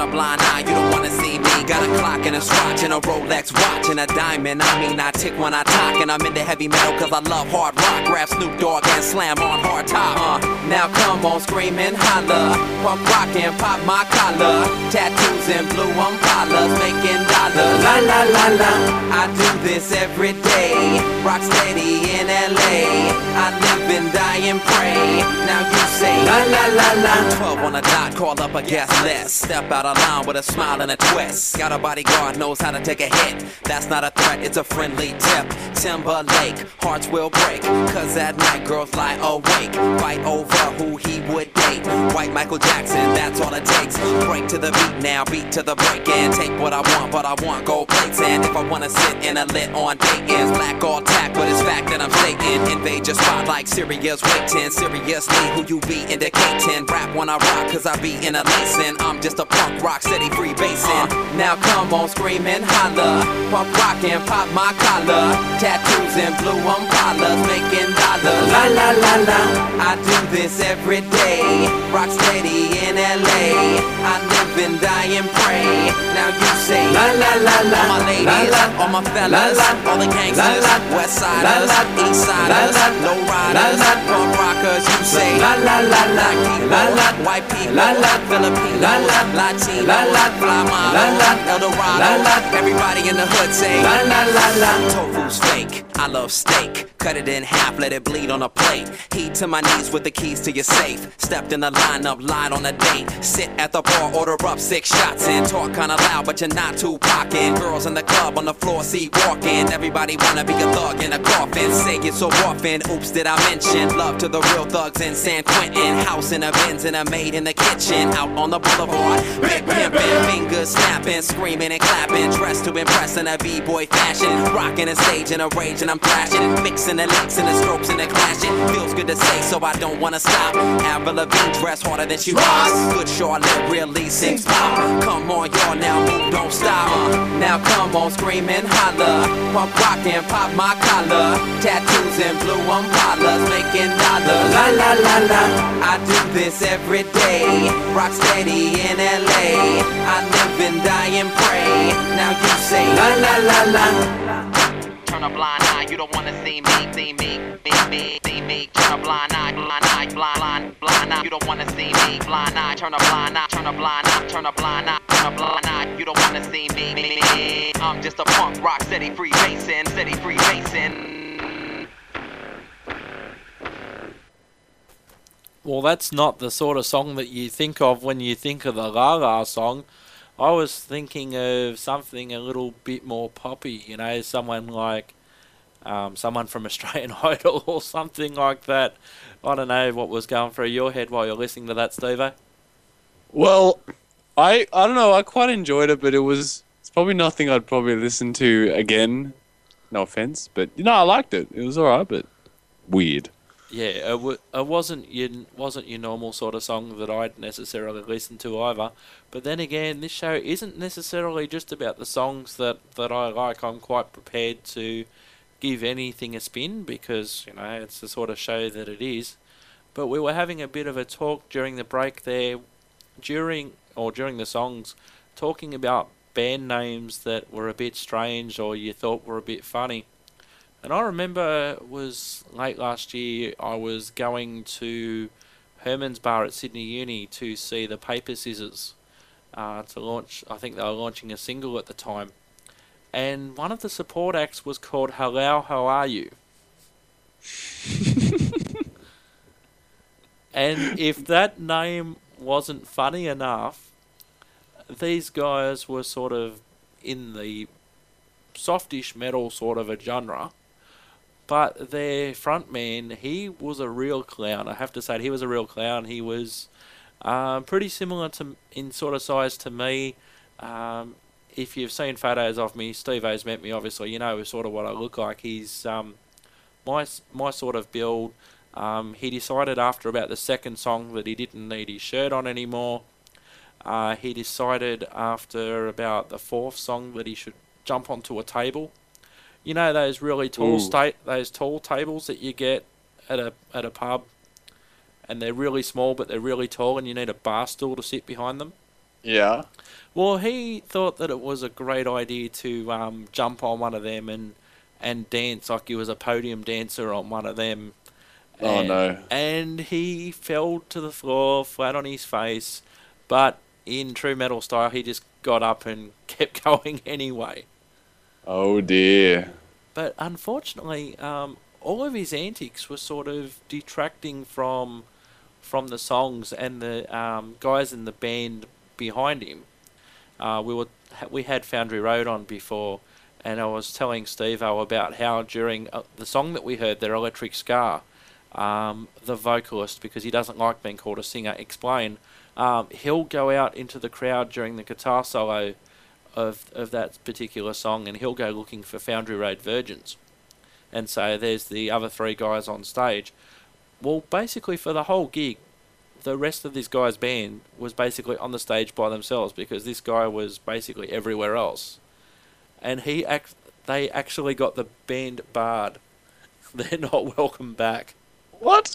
eye, you don't wanna see me. Got a clock and a swatch and a Rolex watch and a diamond. I mean, I tick when I talk, and I'm into heavy metal cause I love hard rock. Grab Snoop Dogg and slam on hard top. Now come on, scream and holler. Punk rock and pop my collar. Tattoos and blue Impalas, making dollars. La la la la. I do this every day. Rock steady in LA. I live and die and pray. Now you say la la la la. 12 on the dot, call up a guest list. Step out of line with a smile and a twist. Got a bodyguard, knows how to take a hit. That's not a threat, it's a friendly tip. Timberlake, hearts will break. Cause at night girls lie awake. Fight over who he would date. White Michael Jackson, that's all it takes. Break to the beat now, beat to the break. And take what I want, but I want gold plates. And if I wanna sit in a lit on Dayton's, black all tack, but it's fact that I'm stating. Invade your spot like Sirius waiting. Seriously, who you be indicating? Rap when I rock, cause I be in a lacing. I'm just a punk rock, steady free basing. Now come on, scream and holler. Punk rock and pop my collar. Tattoos and blue Impalas, making dollars. La la la la. I do this every day. Rock steady in LA. I live and die and pray. Now you say la la la la. All my ladies, all my fellas, all the gangsters, west siders, east siders, low riders, punk rockers. You say la la la la. White people, Filipino, Latino, fly mama, El Dorado. Everybody in the hood say la la la la. Tofu's fake. I love steak. Cut it in half, let it bleed on a plate. Heat to my knees with the keys to your safe. Stepped in the lineup, lied on a date. Sit at the bar, order up 6 shots and talk kinda loud, but you're not too pockin'. Girls in the club on the floor, see walking. Everybody wanna be a thug in a coffin. Say it so often, oops, did I mention? Love to the real thugs in San Quentin. House in a Benz and a maid in the kitchen. Out on the boulevard, big pimpin', fingers snapping, screaming and clapping. Dressed to impress in a b-boy fashion. Rocking a stage in a rage and I'm thrashing. Mixing the licks and the strokes and the clashing. Feels good to say, so I don't wanna stop. Avril Lavigne dress harder than she rocks. Good Charlotte really sings pop. Come on, y'all, now move, don't stop. Now come on, scream and holler. Punk rock and pop my collar. Tattoos and blue Impalas, making dollars. La la la la. I do this every day. Rock steady in LA. I live and die and pray. Now you say la la la la. Turn a blind eye, you don't wanna see me, see me, see me. Turn a blind eye, blind eye, blind eye. You don't wanna see me, blind eye. Turn a blind eye, turn a blind eye, turn a blind eye, turn a blind eye. You don't wanna see me. I'm just a punk rock, steady free basing, steady free basing. Well, that's not the sort of song that you think of when you think of the La La song. I was thinking of something a little bit more poppy, you know, someone like someone from Australian Idol or something like that. I don't know what was going through your head while you're listening to that, Steve-o. Well, I don't know. I quite enjoyed it, but it's probably nothing I'd probably listen to again. No offense, but I liked it. It was alright, but weird. Yeah, it wasn't your normal sort of song that I'd necessarily listen to either. But then again, this show isn't necessarily just about the songs that I like. I'm quite prepared to give anything a spin because, it's the sort of show that it is. But we were having a bit of a talk during the break there, during the songs, talking about band names that were a bit strange or you thought were a bit funny. And I remember it was late last year, I was going to Herman's Bar at Sydney Uni to see the Paper Scissors to launch. I think they were launching a single at the time. And one of the support acts was called Hello, How Are You? And if that name wasn't funny enough, these guys were sort of in the softish metal sort of a genre. But their frontman, he was a real clown. I have to say, he was a real clown. He was pretty similar in sort of size to me. If you've seen photos of me, Steve-o's met me, obviously. You know sort of what I look like. He's my sort of build. He decided after about the second song that he didn't need his shirt on anymore. He decided after about the fourth song that he should jump onto a table. You know those really tall those tall tables that you get at a pub, and they're really small but they're really tall, and you need a bar stool to sit behind them. Yeah. Well, he thought that it was a great idea to jump on one of them and dance like he was a podium dancer on one of them. Oh, no. And he fell to the floor flat on his face, but in true metal style, he just got up and kept going anyway. Oh, dear. But unfortunately, all of his antics were sort of detracting from the songs and the guys in the band behind him. We had Foundry Road on before, and I was telling Steve-O about how during the song that we heard, their Electric Scar, the vocalist, because he doesn't like being called a singer, Explain, he'll go out into the crowd during the guitar solo of that particular song, and he'll go looking for Foundry Road Virgins. And so there's the other three guys on stage. Well, basically for the whole gig, the rest of this guy's band was basically on the stage by themselves because this guy was basically everywhere else. And they actually got the band barred. They're not welcome back. What?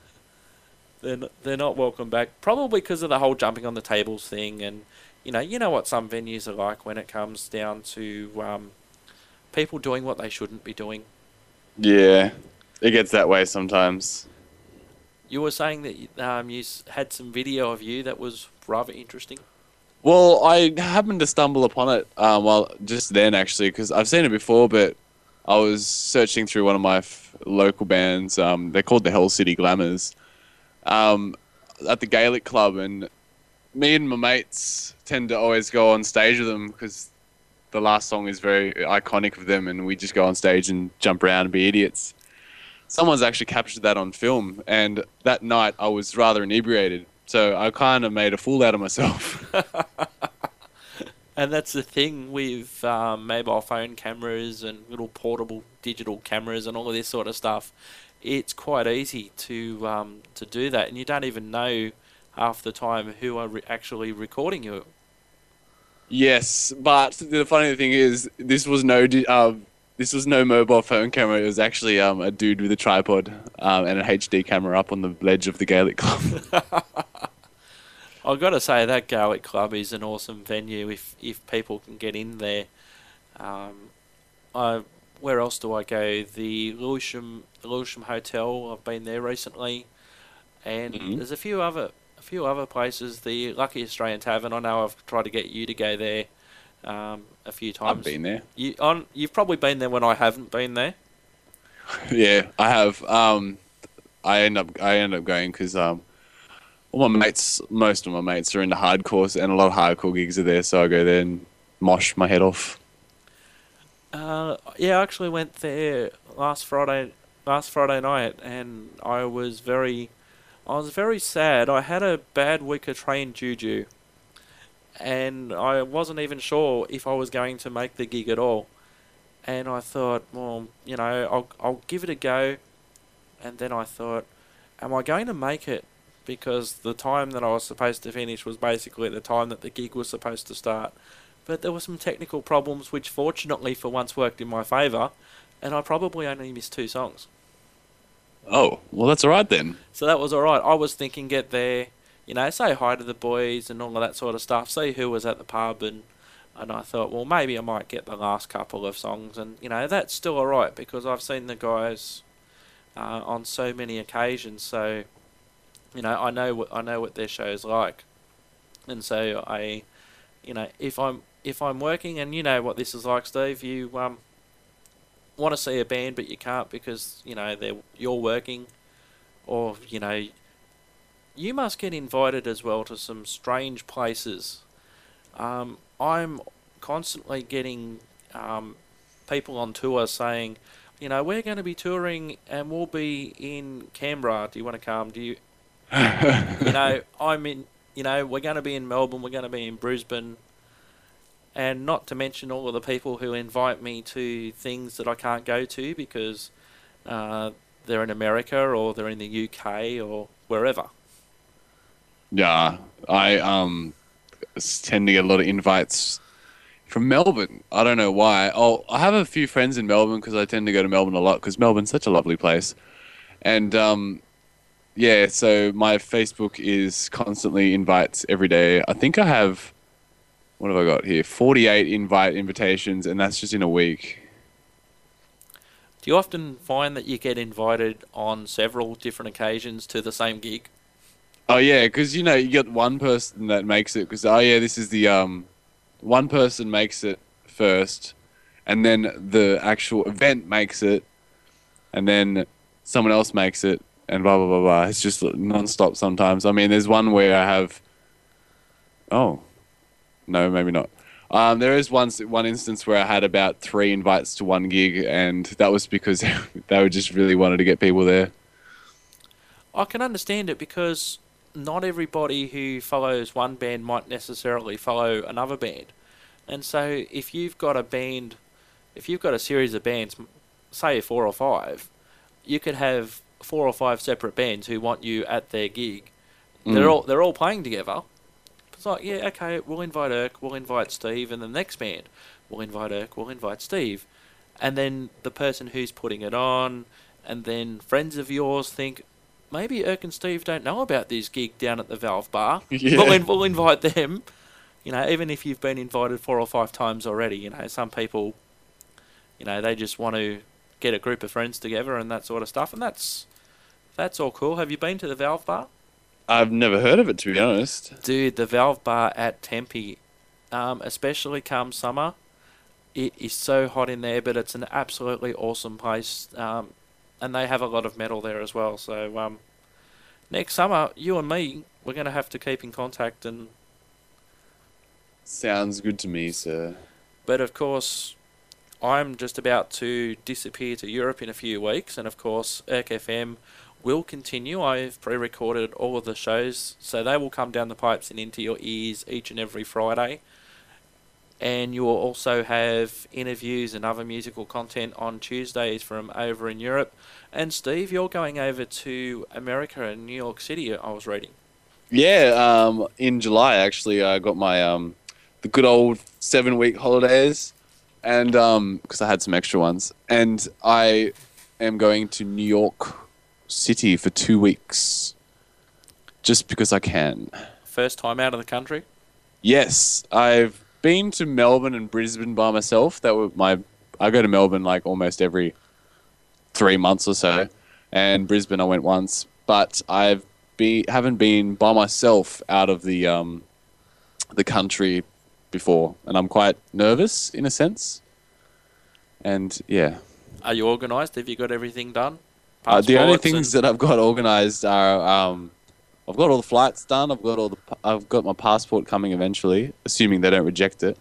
They're not welcome back. Probably because of the whole jumping on the tables thing, and you know what some venues are like when it comes down to people doing what they shouldn't be doing. Yeah, it gets that way sometimes. You were saying that you had some video of you that was rather interesting. Well, I happened to stumble upon it just then, actually, because I've seen it before, but I was searching through one of my local bands. They're called the Hell City Glamours, at the Gaelic Club, and me and my mates tend to always go on stage with them because the last song is very iconic of them, and we just go on stage and jump around and be idiots. Someone's actually captured that on film, and that night I was rather inebriated, so I kind of made a fool out of myself. And that's the thing with mobile phone cameras and little portable digital cameras and all of this sort of stuff. It's quite easy to do that, and you don't even know half the time who are actually recording you. Yes, but the funny thing is, this was no mobile phone camera. It was actually a dude with a tripod and an HD camera up on the ledge of the Gaelic Club. I've got to say that Gaelic Club is an awesome venue if people can get in there. Where else do I go? The Lewisham Hotel. I've been there recently, and there's a few other places. The Lucky Australian Tavern. I know I've tried to get you to go there a few times. I've been there. You've probably been there when I haven't been there. Yeah, I have. I end up going because most of my mates are into hardcore, and a lot of hardcore gigs are there, so I go there and mosh my head off. Yeah, I actually went there last Friday night, and I was very sad. I had a bad week of train juju, and I wasn't even sure if I was going to make the gig at all. And I thought, well, I'll give it a go. And then I thought, am I going to make it? Because the time that I was supposed to finish was basically the time that the gig was supposed to start. But there were some technical problems which fortunately for once worked in my favour, and I probably only missed 2 songs. Oh, well that's alright then. So that was alright. I was thinking get there, say hi to the boys and all of that sort of stuff, see who was at the pub, and I thought, well, maybe I might get the last couple of songs, and, that's still alright because I've seen the guys on so many occasions, so... I know what their show's like, and so if I'm working, and you know what this is like, Steve, you want to see a band but you can't because you're working, or you must get invited as well to some strange places. I'm constantly getting people on tour saying, we're going to be touring and we'll be in Canberra. Do you want to come? Do you? I'm in, we're going to be in Melbourne, we're going to be in Brisbane, and not to mention all of the people who invite me to things that I can't go to because they're in America or they're in the UK or wherever. Yeah, I tend to get a lot of invites from Melbourne. I don't know why. I have a few friends in Melbourne because I tend to go to Melbourne a lot because Melbourne's such a lovely place. And yeah, so my Facebook is constantly invites every day. I think I have what have I got here? 48 invitations, and that's just in a week. Do you often find that you get invited on several different occasions to the same gig? Oh yeah, because you get one person that makes it. Because this is the one person makes it first, and then the actual event makes it, and then someone else makes it, and blah blah blah blah. It's just non-stop sometimes. I mean, there's one where I have. Oh, no, maybe not. There is one instance where I had about 3 invites to one gig, and that was because they just really wanted to get people there. I can understand it because not everybody who follows one band might necessarily follow another band. And so if you've got a series of bands, say 4 or 5, you could have 4 or 5 separate bands who want you at their gig. They're all playing together. It's like, yeah, okay, we'll invite Irk, we'll invite Steve, and the next band, we'll invite Irk, we'll invite Steve. And then the person who's putting it on, and then friends of yours think, maybe Irk and Steve don't know about this gig down at the Valve Bar. Yeah. We'll invite them. Even if you've been invited 4 or 5 times already, some people, they just want to get a group of friends together and that sort of stuff. And that's all cool. Have you been to the Valve Bar? I've never heard of it, to be honest. Dude, the Valve Bar at Tempe, especially come summer, it is so hot in there, but it's an absolutely awesome place. And they have a lot of metal there as well. So next summer, you and me, we're going to have to keep in contact. And sounds good to me, sir. But of course, I'm just about to disappear to Europe in a few weeks, and of course, Irk FM will continue. I've pre-recorded all of the shows, so they will come down the pipes and into your ears each and every Friday. And you will also have interviews and other musical content on Tuesdays from over in Europe. And Steve, you're going over to America and New York City, I was reading. Yeah, in July, actually, I got my the good old 7-week holidays, and because I had some extra ones. And I am going to New York City for 2 weeks, just because I can. First time out of the country? Yes, I've been to Melbourne and Brisbane by myself. I go to Melbourne like almost every 3 months or so, and Brisbane I went once. But haven't been by myself out of the country before, and I'm quite nervous in a sense. And yeah. Are you organised? Have you got everything done? The only things that I've got organised are I've got all the flights done. I've got my passport coming eventually, assuming they don't reject it.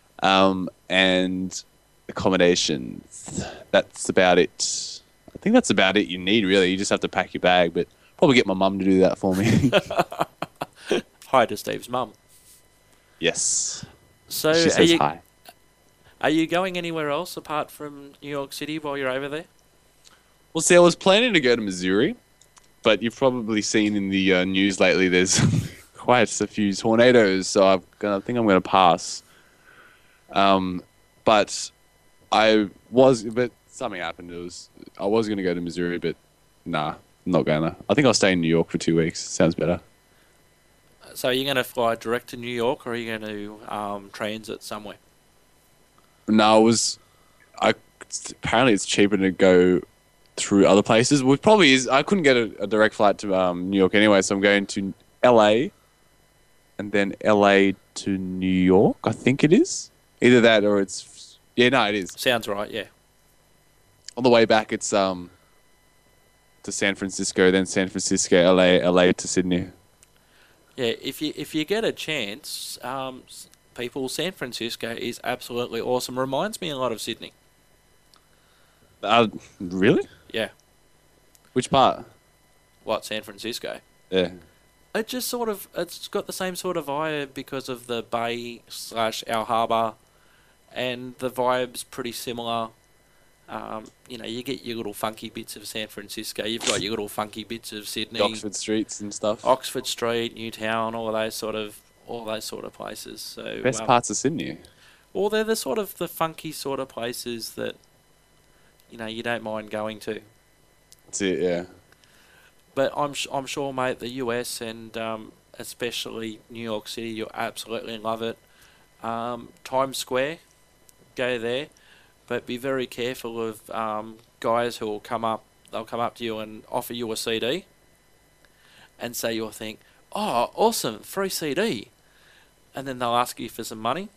And accommodations. That's about it. I think that's about it you need, really. You just have to pack your bag, but probably get my mum to do that for me. Hi to Steve's mum. Yes. So she says hi. Are you going anywhere else apart from New York City while you're over there? Well, see, I was planning to go to Missouri, but you've probably seen in the news lately there's quite a few tornadoes, so I think I'm going to pass. But something happened. I was going to go to Missouri, but nah, I'm not going to. I think I'll stay in New York for 2 weeks. Sounds better. So are you going to fly direct to New York, or are you going to transit somewhere? No, apparently it's cheaper to go through other places, which probably is. I couldn't get a direct flight to New York anyway, so I'm going to LA and then LA to New York, I think it is. Either that or it's... Yeah, no, it is. Sounds right, yeah. On the way back, it's to San Francisco, then San Francisco, LA to Sydney. Yeah, if you get a chance, people, San Francisco is absolutely awesome. Reminds me a lot of Sydney. Really? Yeah. Which part? What, San Francisco? Yeah. It's got the same sort of vibe because of the bay / our harbour, and the vibe's pretty similar. You get your little funky bits of San Francisco. You've got your little funky bits of Sydney. The Oxford streets and stuff. Oxford Street, Newtown, all those sort of places. So best parts of Sydney. Well, they're the sort of the funky sort of places that you don't mind going to. That's it, yeah. But I'm sure, mate, the US and especially New York City, you'll absolutely love it. Times Square, go there, but be very careful of guys who will come up. They'll come up to you and offer you a CD, and say you'll think, "Oh, awesome, free CD," and then they'll ask you for some money.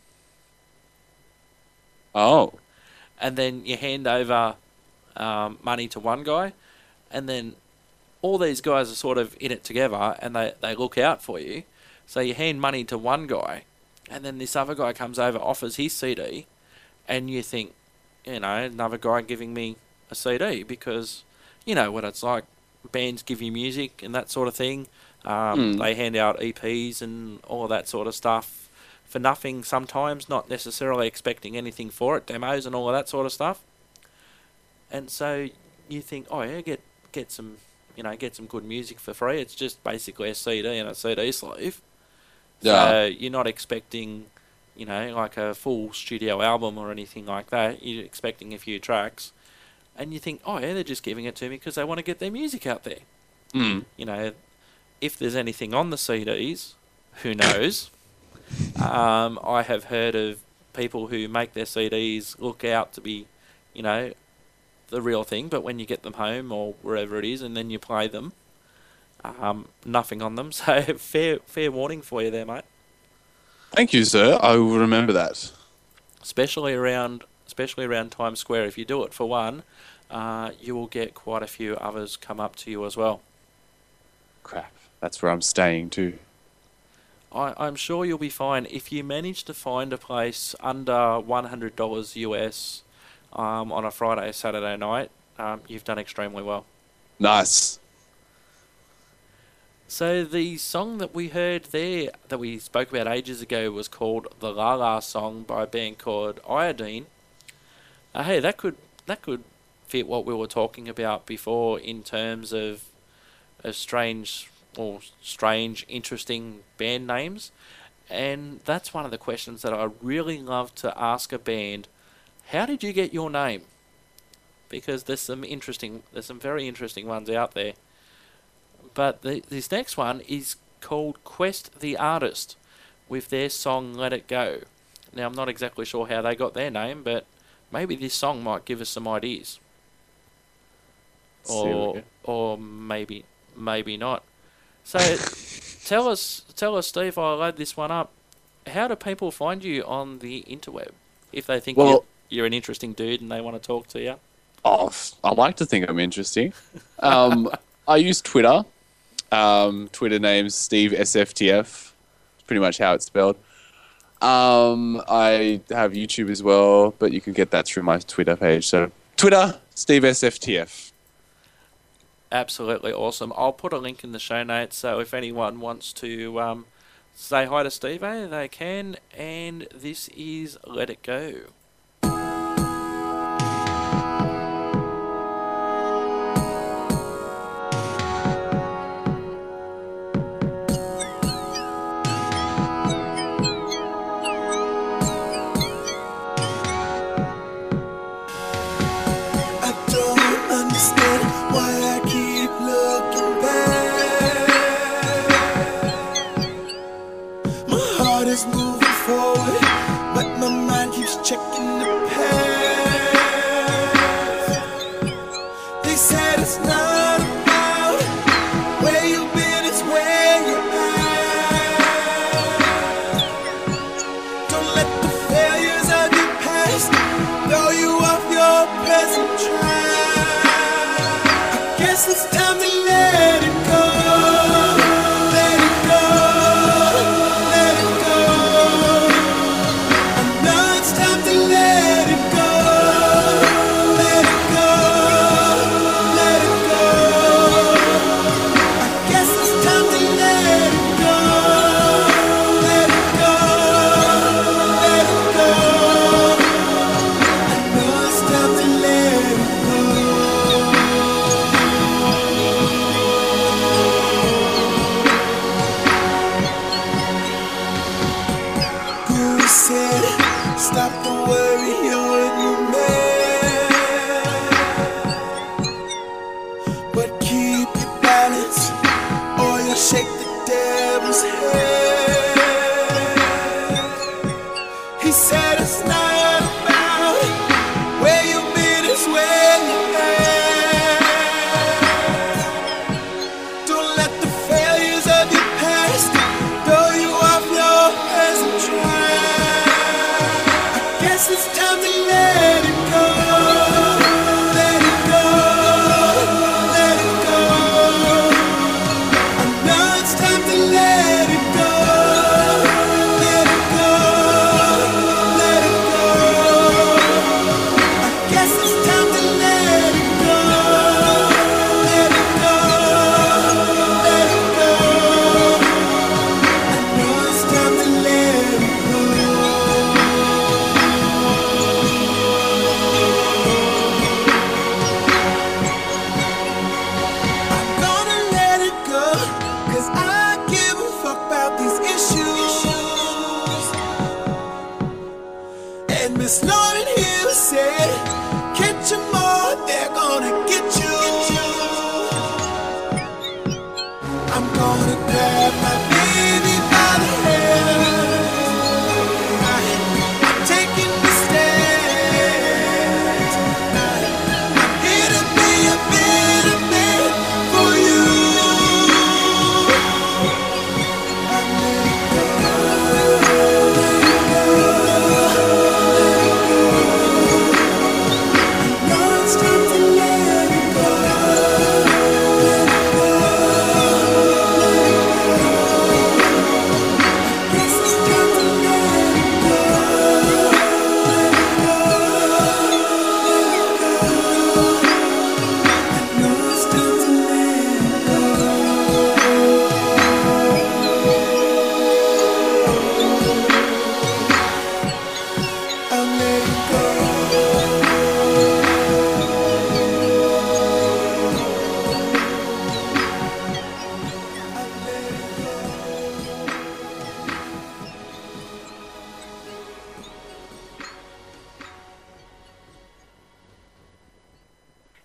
Oh. And then you hand over money to one guy, and then all these guys are sort of in it together, and they look out for you. So you hand money to one guy, and then this other guy comes over, offers his CD, and you think, another guy giving me a CD, because you know what it's like. Bands give you music and that sort of thing. They hand out EPs and all of that sort of stuff for nothing sometimes, not necessarily expecting anything for it, demos and all of that sort of stuff. And so you think, oh yeah, get some good music for free. It's just basically a CD and a CD sleeve. Yeah. So you're not expecting, like a full studio album or anything like that. You're expecting a few tracks. And you think, oh yeah, they're just giving it to me because they want to get their music out there. If there's anything on the CDs, who knows? I have heard of people who make their CDs look out to be, the real thing, but when you get them home or wherever it is and then you play them, nothing on them. So fair warning for you there, mate. Thank you, sir. I will remember that. Especially around Times Square. If you do it for one, you will get quite a few others come up to you as well. Crap. That's where I'm staying too. I'm sure you'll be fine. If you manage to find a place under $100 US on a Friday or Saturday night, you've done extremely well. Nice. So the song that we heard there, that we spoke about ages ago, was called The La La Song by a band called Iodine. Hey, that could fit what we were talking about before in terms of strange, interesting band names. And that's one of the questions that I really love to ask a band. How did you get your name? Because there's some very interesting ones out there. But this next one is called Quest the Artist, with their song Let It Go. Now, I'm not exactly sure how they got their name, but maybe this song might give us some ideas. Or maybe not. So, tell us, Steve, I'll load this one up. How do people find you on the interweb if they think you're an interesting dude and they want to talk to you? Oh, I like to think I'm interesting. I use Twitter. Twitter name's Steve SFTF. Pretty much how it's spelled. I have YouTube as well, but you can get that through my Twitter page. So Twitter, Steve SFTF. Absolutely awesome. I'll put a link in the show notes, so if anyone wants to say hi to Steve, they can. And this is Let It Go. Checking the past. They said it's not about where you've been, it's where you're at. Don't let the failures of your past throw you off your present track. I guess it's time to let it go. Let it go. Let it go. I know it's time to let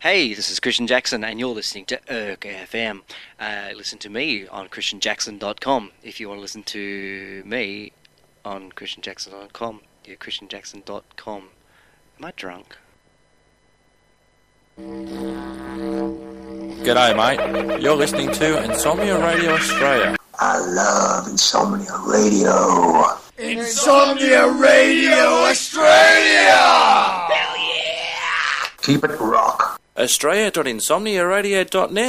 Hey, this is Christian Jackson, and you're listening to ERK FM. Listen to me on christianjackson.com. If you want to listen to me on christianjackson.com, yeah, christianjackson.com. Am I drunk? G'day, mate. You're listening to Insomnia Radio Australia. I love Insomnia Radio. Insomnia Radio Australia! Hell yeah! Keep it rock. Australia.insomniaradio.net.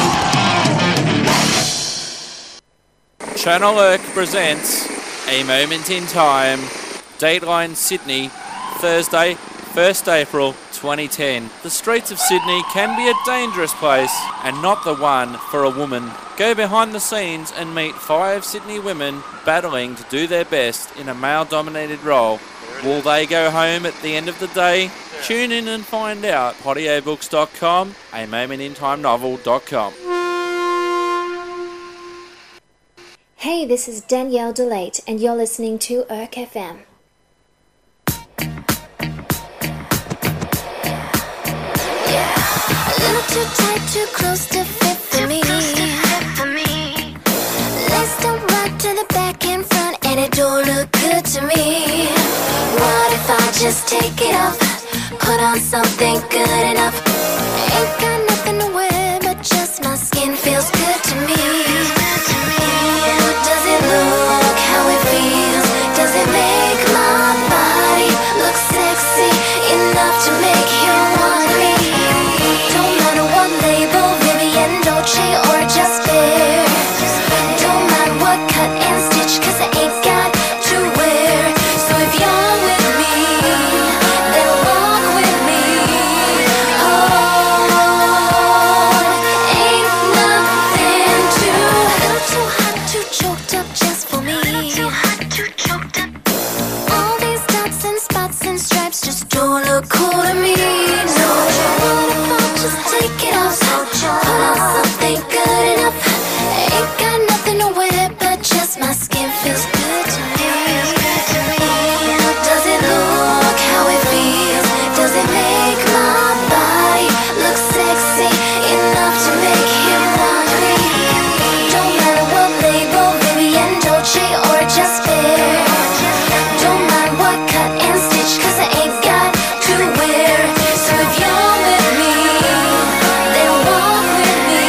Channel ERK presents A Moment in Time, Dateline Sydney, Thursday, 1st April 2010. The streets of Sydney can be a dangerous place and not the one for a woman. Go behind the scenes and meet 5 Sydney women battling to do their best in a male-dominated role. Will they go home at the end of the day? Tune in and find out. Podiobooks.com, a momentintimenovel.com. Hey, this is Danielle Delate, and you're listening to ERK FM. A little too tight, too close to fit for me. Legs don't rock to the back and front, and it don't look good to me. What if I just take it off, put on something good enough? Ain't got nothing to wear, but just my skin feels good to me. Does it look how it feels? Does it make my body look sexy enough to make you want me? Don't matter what label, Vivienne, Dolce, or just Bare. Don't matter what cut and stitch, 'cause I ain't got to wear. So if you're with me, then walk with me. Oh, ain't nothing too hot, too choked up just for me. All these dots and spots and stripes just don't look cool to me. No, what if I just take it off, put on something good enough? Ain't got nothing to wear, but just my skin feels good to me. Does it look how it feels? Does it make my body look sexy enough to make him want me? Don't matter what label, Vivienne, Dolce, or just Bare. Don't mind what cut and stitch, 'cause I ain't got to wear. So if you're with me, then walk with me.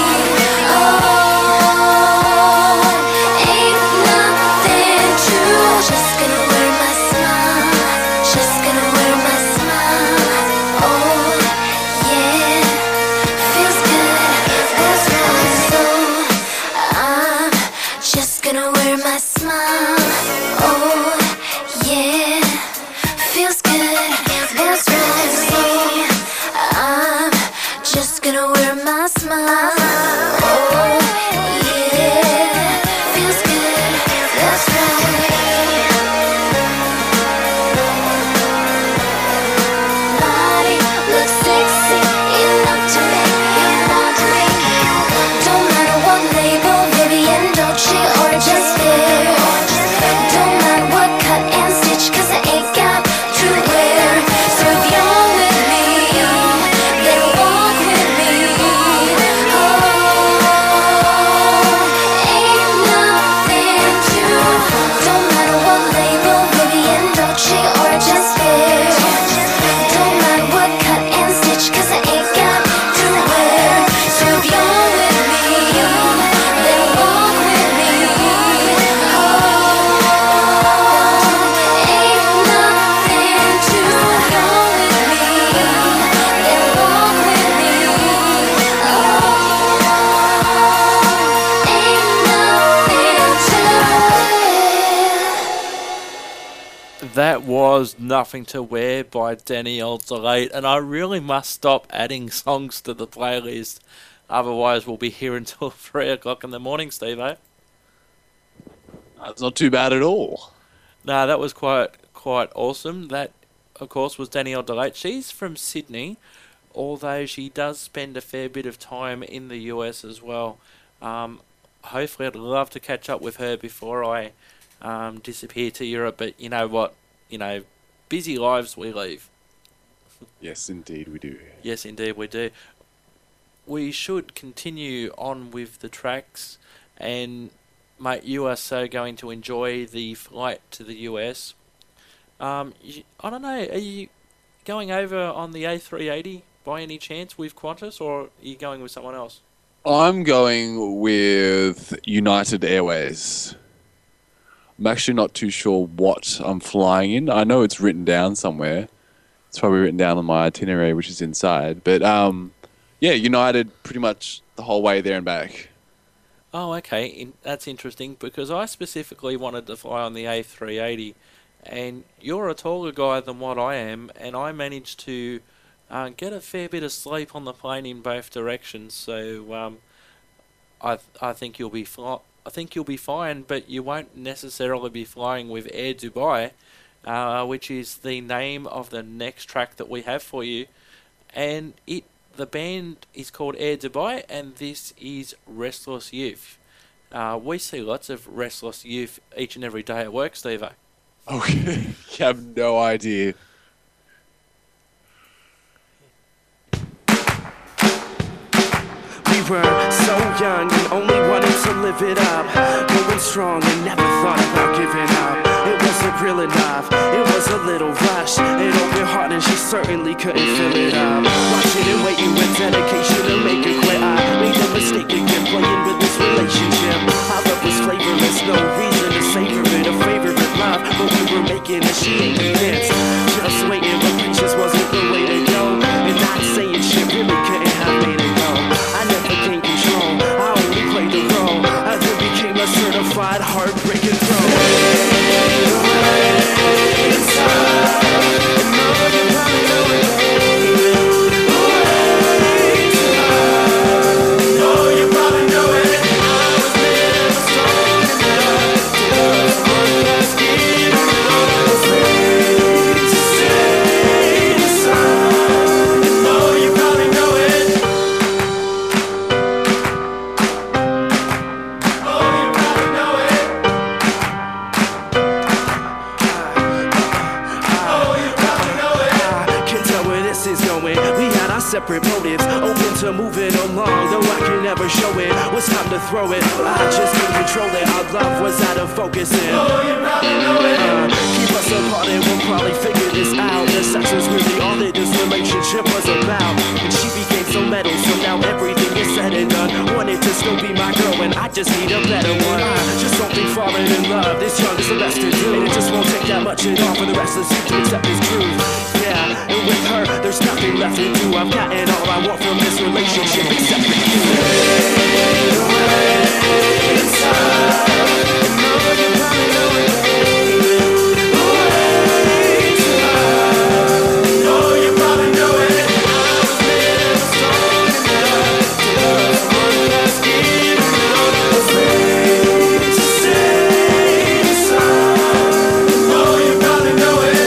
Oh, ain't nothing to. Just gonna wear my smile, just gonna wear my smile. Oh, yeah, feels good, that's right. So I'm just gonna wear my smile. Oh, yeah, feels good, that's right. So I'm just gonna wear my smile. Oh, yeah, feels good, that's right. Body looks sexy enough to make you want me. Don't matter what label, Vivienne, Dolce, or just Bare. Don't matter what cut and stitch, 'cause I ain't got to wear. So if you're with me, then walk with me. Oh, ain't nothing to. Don't matter what label, Vivienne, Dolce, or just Bare. Don't matter what cut and stitch, 'cause I ain't got to wear. So if you're with me, then walk with me. Oh, ain't nothing to. You're with me, then walk with me. Oh, ain't nothing to. That was Nothing to Wear by Danielle Delate, and I really must stop adding songs to the playlist, otherwise we'll be here until 3 o'clock in the morning, Steve-o. That's not too bad at all. No, that was quite awesome. That, of course, was Danielle Delate. She's from Sydney, although she does spend a fair bit of time in the US as well. Hopefully I'd love to catch up with her before I disappear to Europe, but you know what? Busy lives we lead. Yes, indeed we do. Yes, indeed we do. We should continue on with the tracks, and mate, you are so going to enjoy the flight to the US. I don't know, are you going over on the A380 by any chance with Qantas, or are you going with someone else? I'm going with United Airways. I'm actually not too sure what I'm flying in. I know it's written down somewhere. It's probably written down on my itinerary, which is inside. But yeah, United pretty much the whole way there and back. Oh, okay. That's interesting, because I specifically wanted to fly on the A380, and you're a taller guy than what I am, and I managed to get a fair bit of sleep on the plane in both directions. So I think you'll be fine, but you won't necessarily be flying with Air Dubai, which is the name of the next track that we have for you, and the band is called Air Dubai, and this is Restless Youth. We see lots of restless youth each and every day at work, Steve-o. Okay, you have no idea. We were so young and only wanted to live it up, going strong and never thought about giving up. It wasn't real enough, it was a little rush. It opened heart and she certainly couldn't fill it up. Watching and waiting with dedication to make her quit, I made the mistake again playing with this relationship. Our love was flavorless, no reason to savor it, a favorite love, but we were making it, she ain't convinced. Just waiting, but pictures wasn't the way to go, and not saying shit really couldn't have made it go. I never gained control, I only played the role. I then became a certified heartbreaking separate motives, open to moving along, though I can never show it. Was time to throw it, I just couldn't control it. Our love was out of focus and keep us apart and we'll probably figure this out. The sex is really all that this relationship was about, and she became so metal, so now everything is said and done. Wanted to still be my girl and I just need a better one. Just don't be falling in love, this young is the best to do, and it just won't take that much at all for the rest of us to accept this truth. Yeah, and with her, there's nothing left to do. I've gotten all I want from this relationship except for you. Fade away inside. I know you probably know it, baby. Way too high. I know you probably know it. I was never strong enough to love someone that's giving up. Afraid to stay inside. I know you probably know it.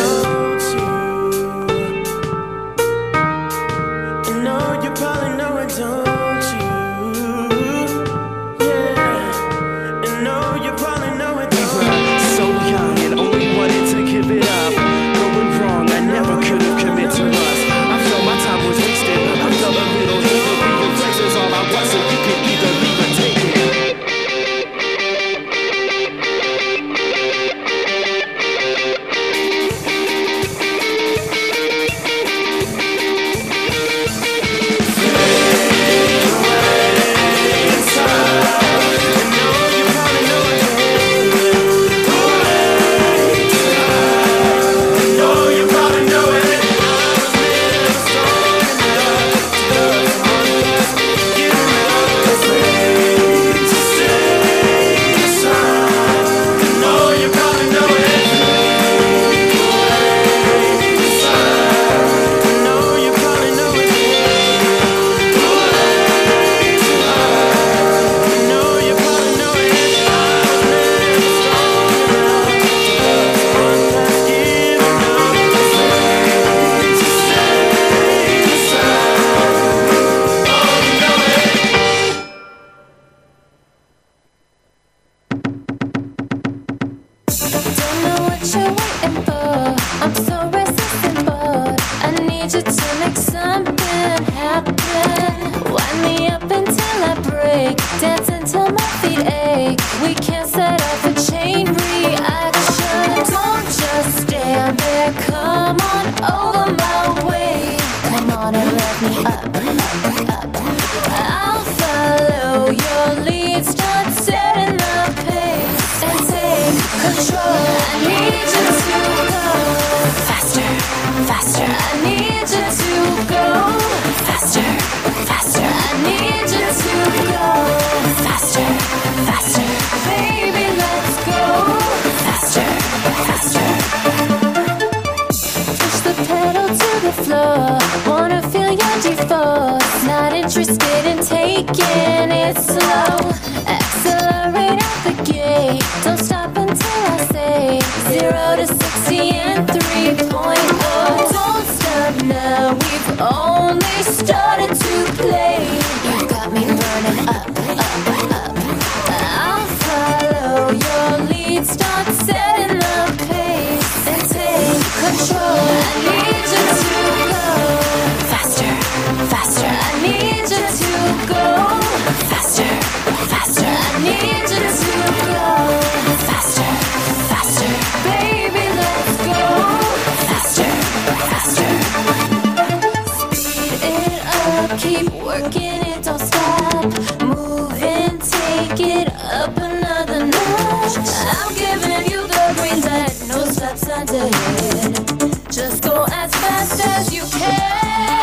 I'm so restless and bored. I need you to Dance until my feet ache. We can't set off a chain reaction. Don't just stand there. Come on over my way. Come on and let me up. I'll follow your lead. Start setting the pace and take control. I need you to go faster, faster. I need you to go faster, faster. I need you to go faster, faster. Baby, let's go faster, faster. Push the pedal to the floor. Wanna feel your G-force. Not interested in taking it slow. Accelerate out the gate. Don't stop until I say 0 to 60 and 3.0. Don't stop now. We've only started to play. You got me running up, up, up. I'll follow your lead. Start setting the pace and take control. I need you to go faster, faster. I need you to go faster, faster. I need you to go faster, faster. Baby, let's go faster, faster. Speed it up, keep working it, don't stop. Move and take it up another notch. I'm giving you the green light, no stop signs ahead. Just go as fast as you can.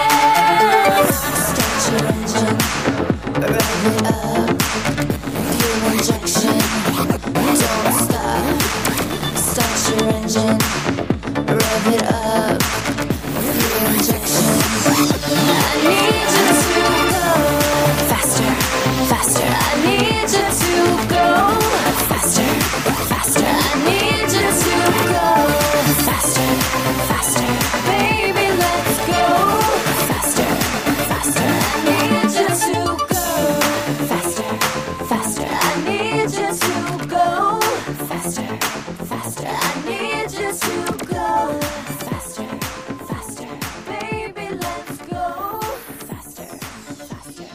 Start your engine, rev it up. Fuel injection, don't stop. Start your engine, rev it up. Fuel injection. I need you to go faster, faster. I need you to go faster, faster. I need you to go faster, faster. Baby, let's go faster, faster. I need you to go faster, faster. I need you to go faster, faster. I need you to go faster, faster. Baby, let's go faster, faster.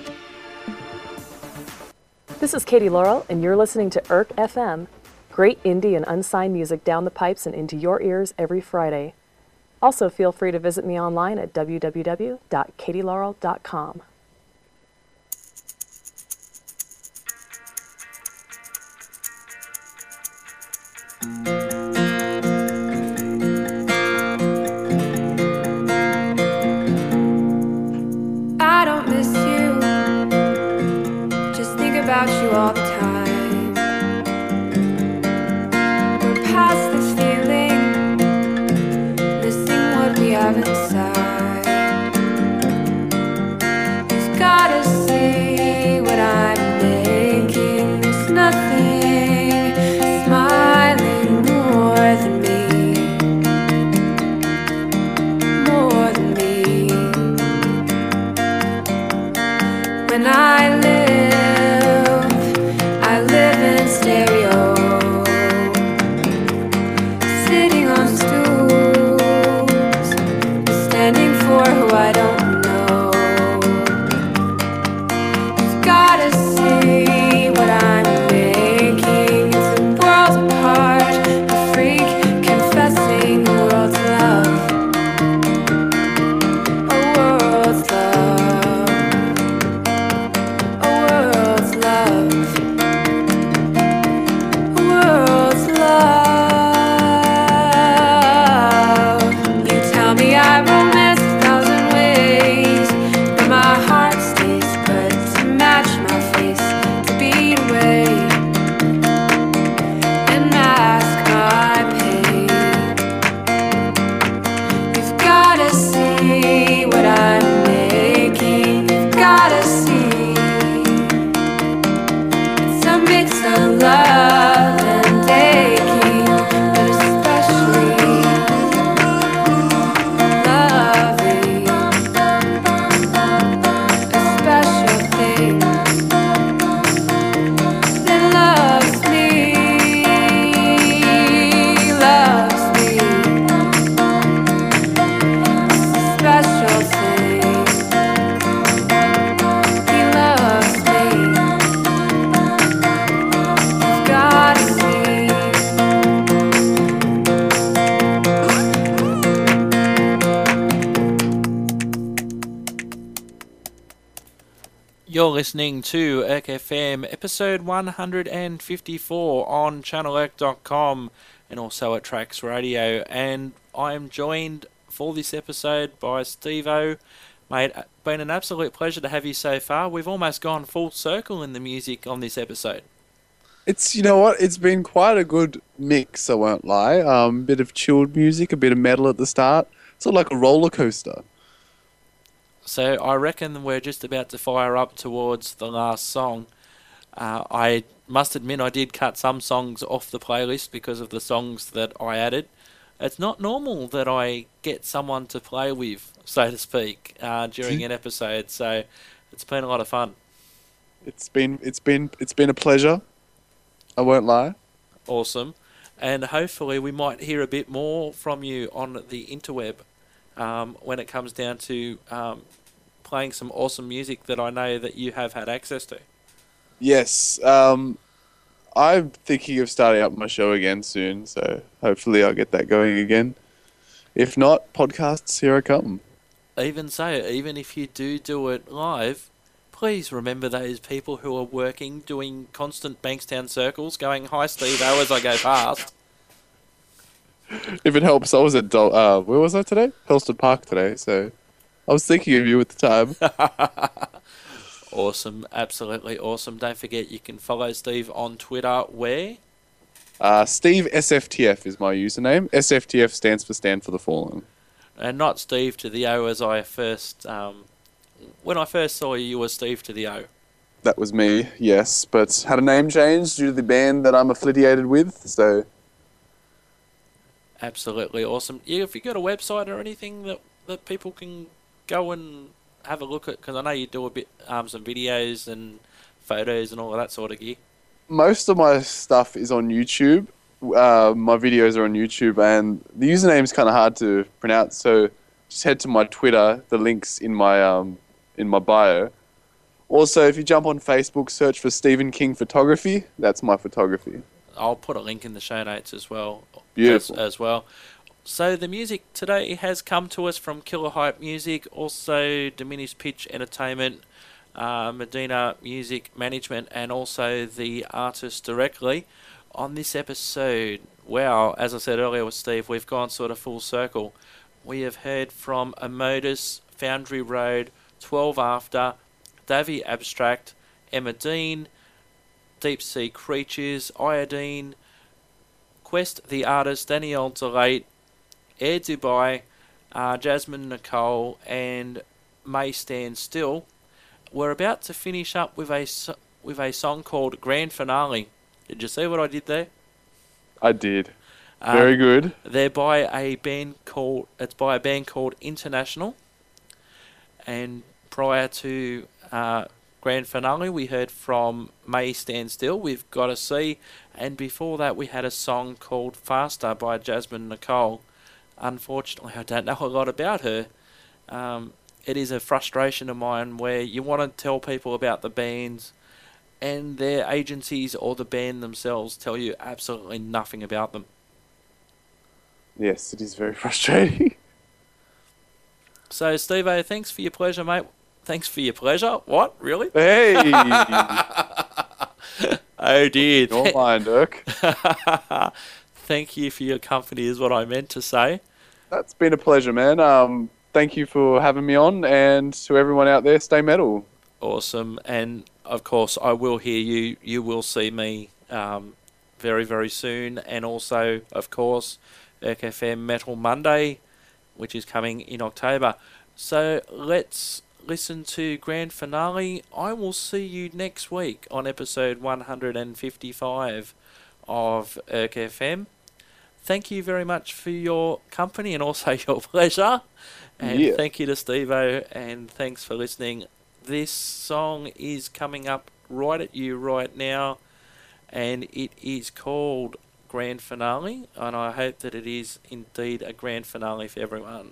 This is Katie Laurel, and you're listening to ERK FM. Great indie and unsigned music down the pipes and into your ears every Friday. Also, feel free to visit me online at www.katielaurel.com. I don't miss you, just think about you all the time. We're past this feeling, missing what we have inside. You've gotta see what I'm making, there's nothing smiling. You're listening to ERC FM, episode 154 on channelERC.com and also at Trax Radio. And I'm joined for this episode by Steve-O. Mate, been an absolute pleasure to have you so far. We've almost gone full circle in the music on this episode. It's, you know what, it's been quite a good mix, I won't lie. A bit of chilled music, a bit of metal at the start. It's sort of like a roller coaster. So I reckon we're just about to fire up towards the last song. I must admit I did cut some songs off the playlist because of the songs that I added. It's not normal that I get someone to play with, so to speak, during an episode. So it's been a lot of fun. It's been a pleasure. I won't lie. Awesome. And hopefully we might hear a bit more from you on the interweb when it comes down to playing some awesome music that I know that you have had access to. Yes. I'm thinking of starting up my show again soon, so hopefully I'll get that going again. If not, podcasts, here I come. Even so, even if you do it live, please remember those people who are working, doing constant Bankstown circles, going, "Hi, Steve-O," as I go past. If it helps, I was at where was I today? Helston Park today, so I was thinking of you at the time. Awesome, absolutely awesome. Don't forget you can follow Steve on Twitter, where? Steve SFTF is my username. SFTF stands for Stand for the Fallen. And not Steve to the O, as I first... when I first saw you, you were Steve to the O. That was me, yes, but had a name change due to the band that I'm affiliated with, so... Absolutely awesome. Yeah, have you got a website or anything that people can go and have a look at? Because I know you do a bit, some videos and photos and all of that sort of gear. Most of my stuff is on YouTube. My videos are on YouTube, and the username is kind of hard to pronounce, so just head to my Twitter. The link's in my bio. Also, if you jump on Facebook, search for Stephen King Photography. That's my photography. I'll put a link in the show notes as well. Beautiful. As well. So the music today has come to us from Killer Hype Music, also Diminished Pitch Entertainment, Medina Music Management, and also the artist directly. On this episode, wow, as I said earlier with Steve, we've gone sort of full circle. We have heard from Emodus, Foundry Road, 12 After, Davy Abstract, Emma Dean, Deep Sea Creatures, Iodine, Quest the Artist, Danielle Delate, Air Dubai, Jasmine Nicole, and May Stand Still. We're about to finish up with a song called Grand Finale. Did you see what I did there? I did. Very good. They're by a band called International. And prior to Grand Finale, we heard from May Stand Still, We've Got to See, and before that we had a song called Faster by Jasmine Nicole. Unfortunately, I don't know a lot about her. It is a frustration of mine where you want to tell people about the bands and their agencies or the band themselves tell you absolutely nothing about them. Yes, it is very frustrating. So, Steve-O, thanks for your pleasure, mate. Thanks for your pleasure? What? Really? Hey! Oh, dear. Don't mind, Dirk. Thank you for your company is what I meant to say. That's been a pleasure, man. Thank you for having me on, and to everyone out there, stay metal. Awesome. And, of course, I will hear you. You will see me very, very soon. And also, of course, ERC-FM Metal Monday, which is coming in October. So let's listen to Grand Finale. I will see you next week on episode 155 of ERC-FM. Thank you very much for your company and also your pleasure. And thank you to Steve-O, and thanks for listening. This song is coming up right at you right now, and it is called Grand Finale, and I hope that it is indeed a grand finale for everyone.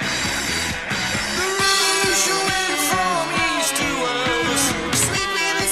Sleeping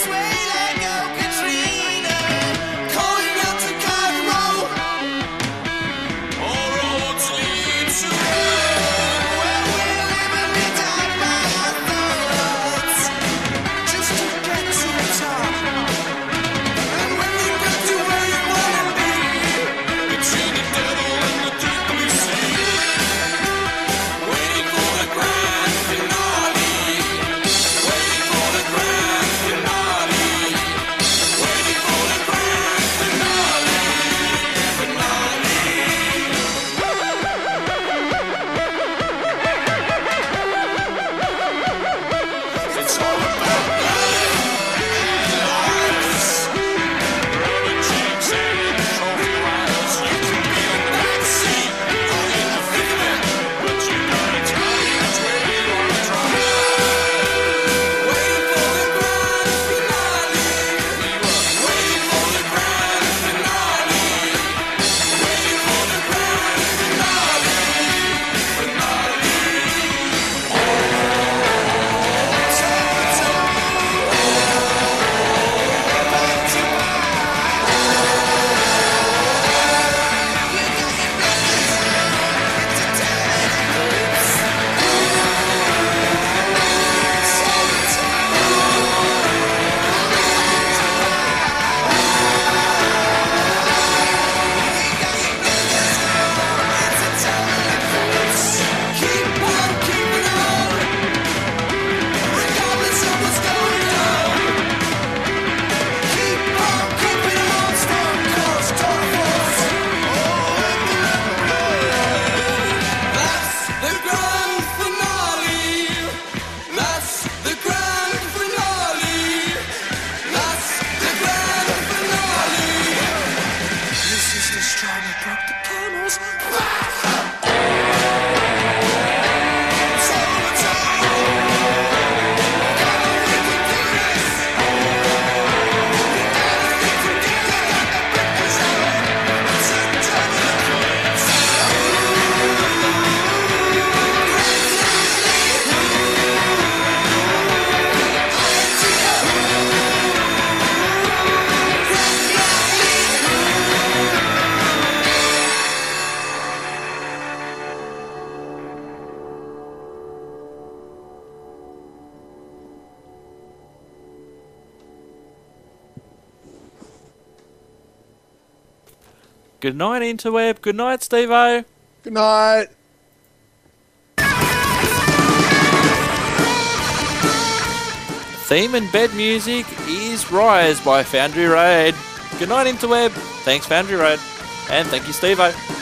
trying to drop the camel's Good night, interweb. Good night, Steve-O. Good night. Theme and bed music is Rise by Foundry Road. Good night, interweb. Thanks, Foundry Road. And thank you, Steve-O.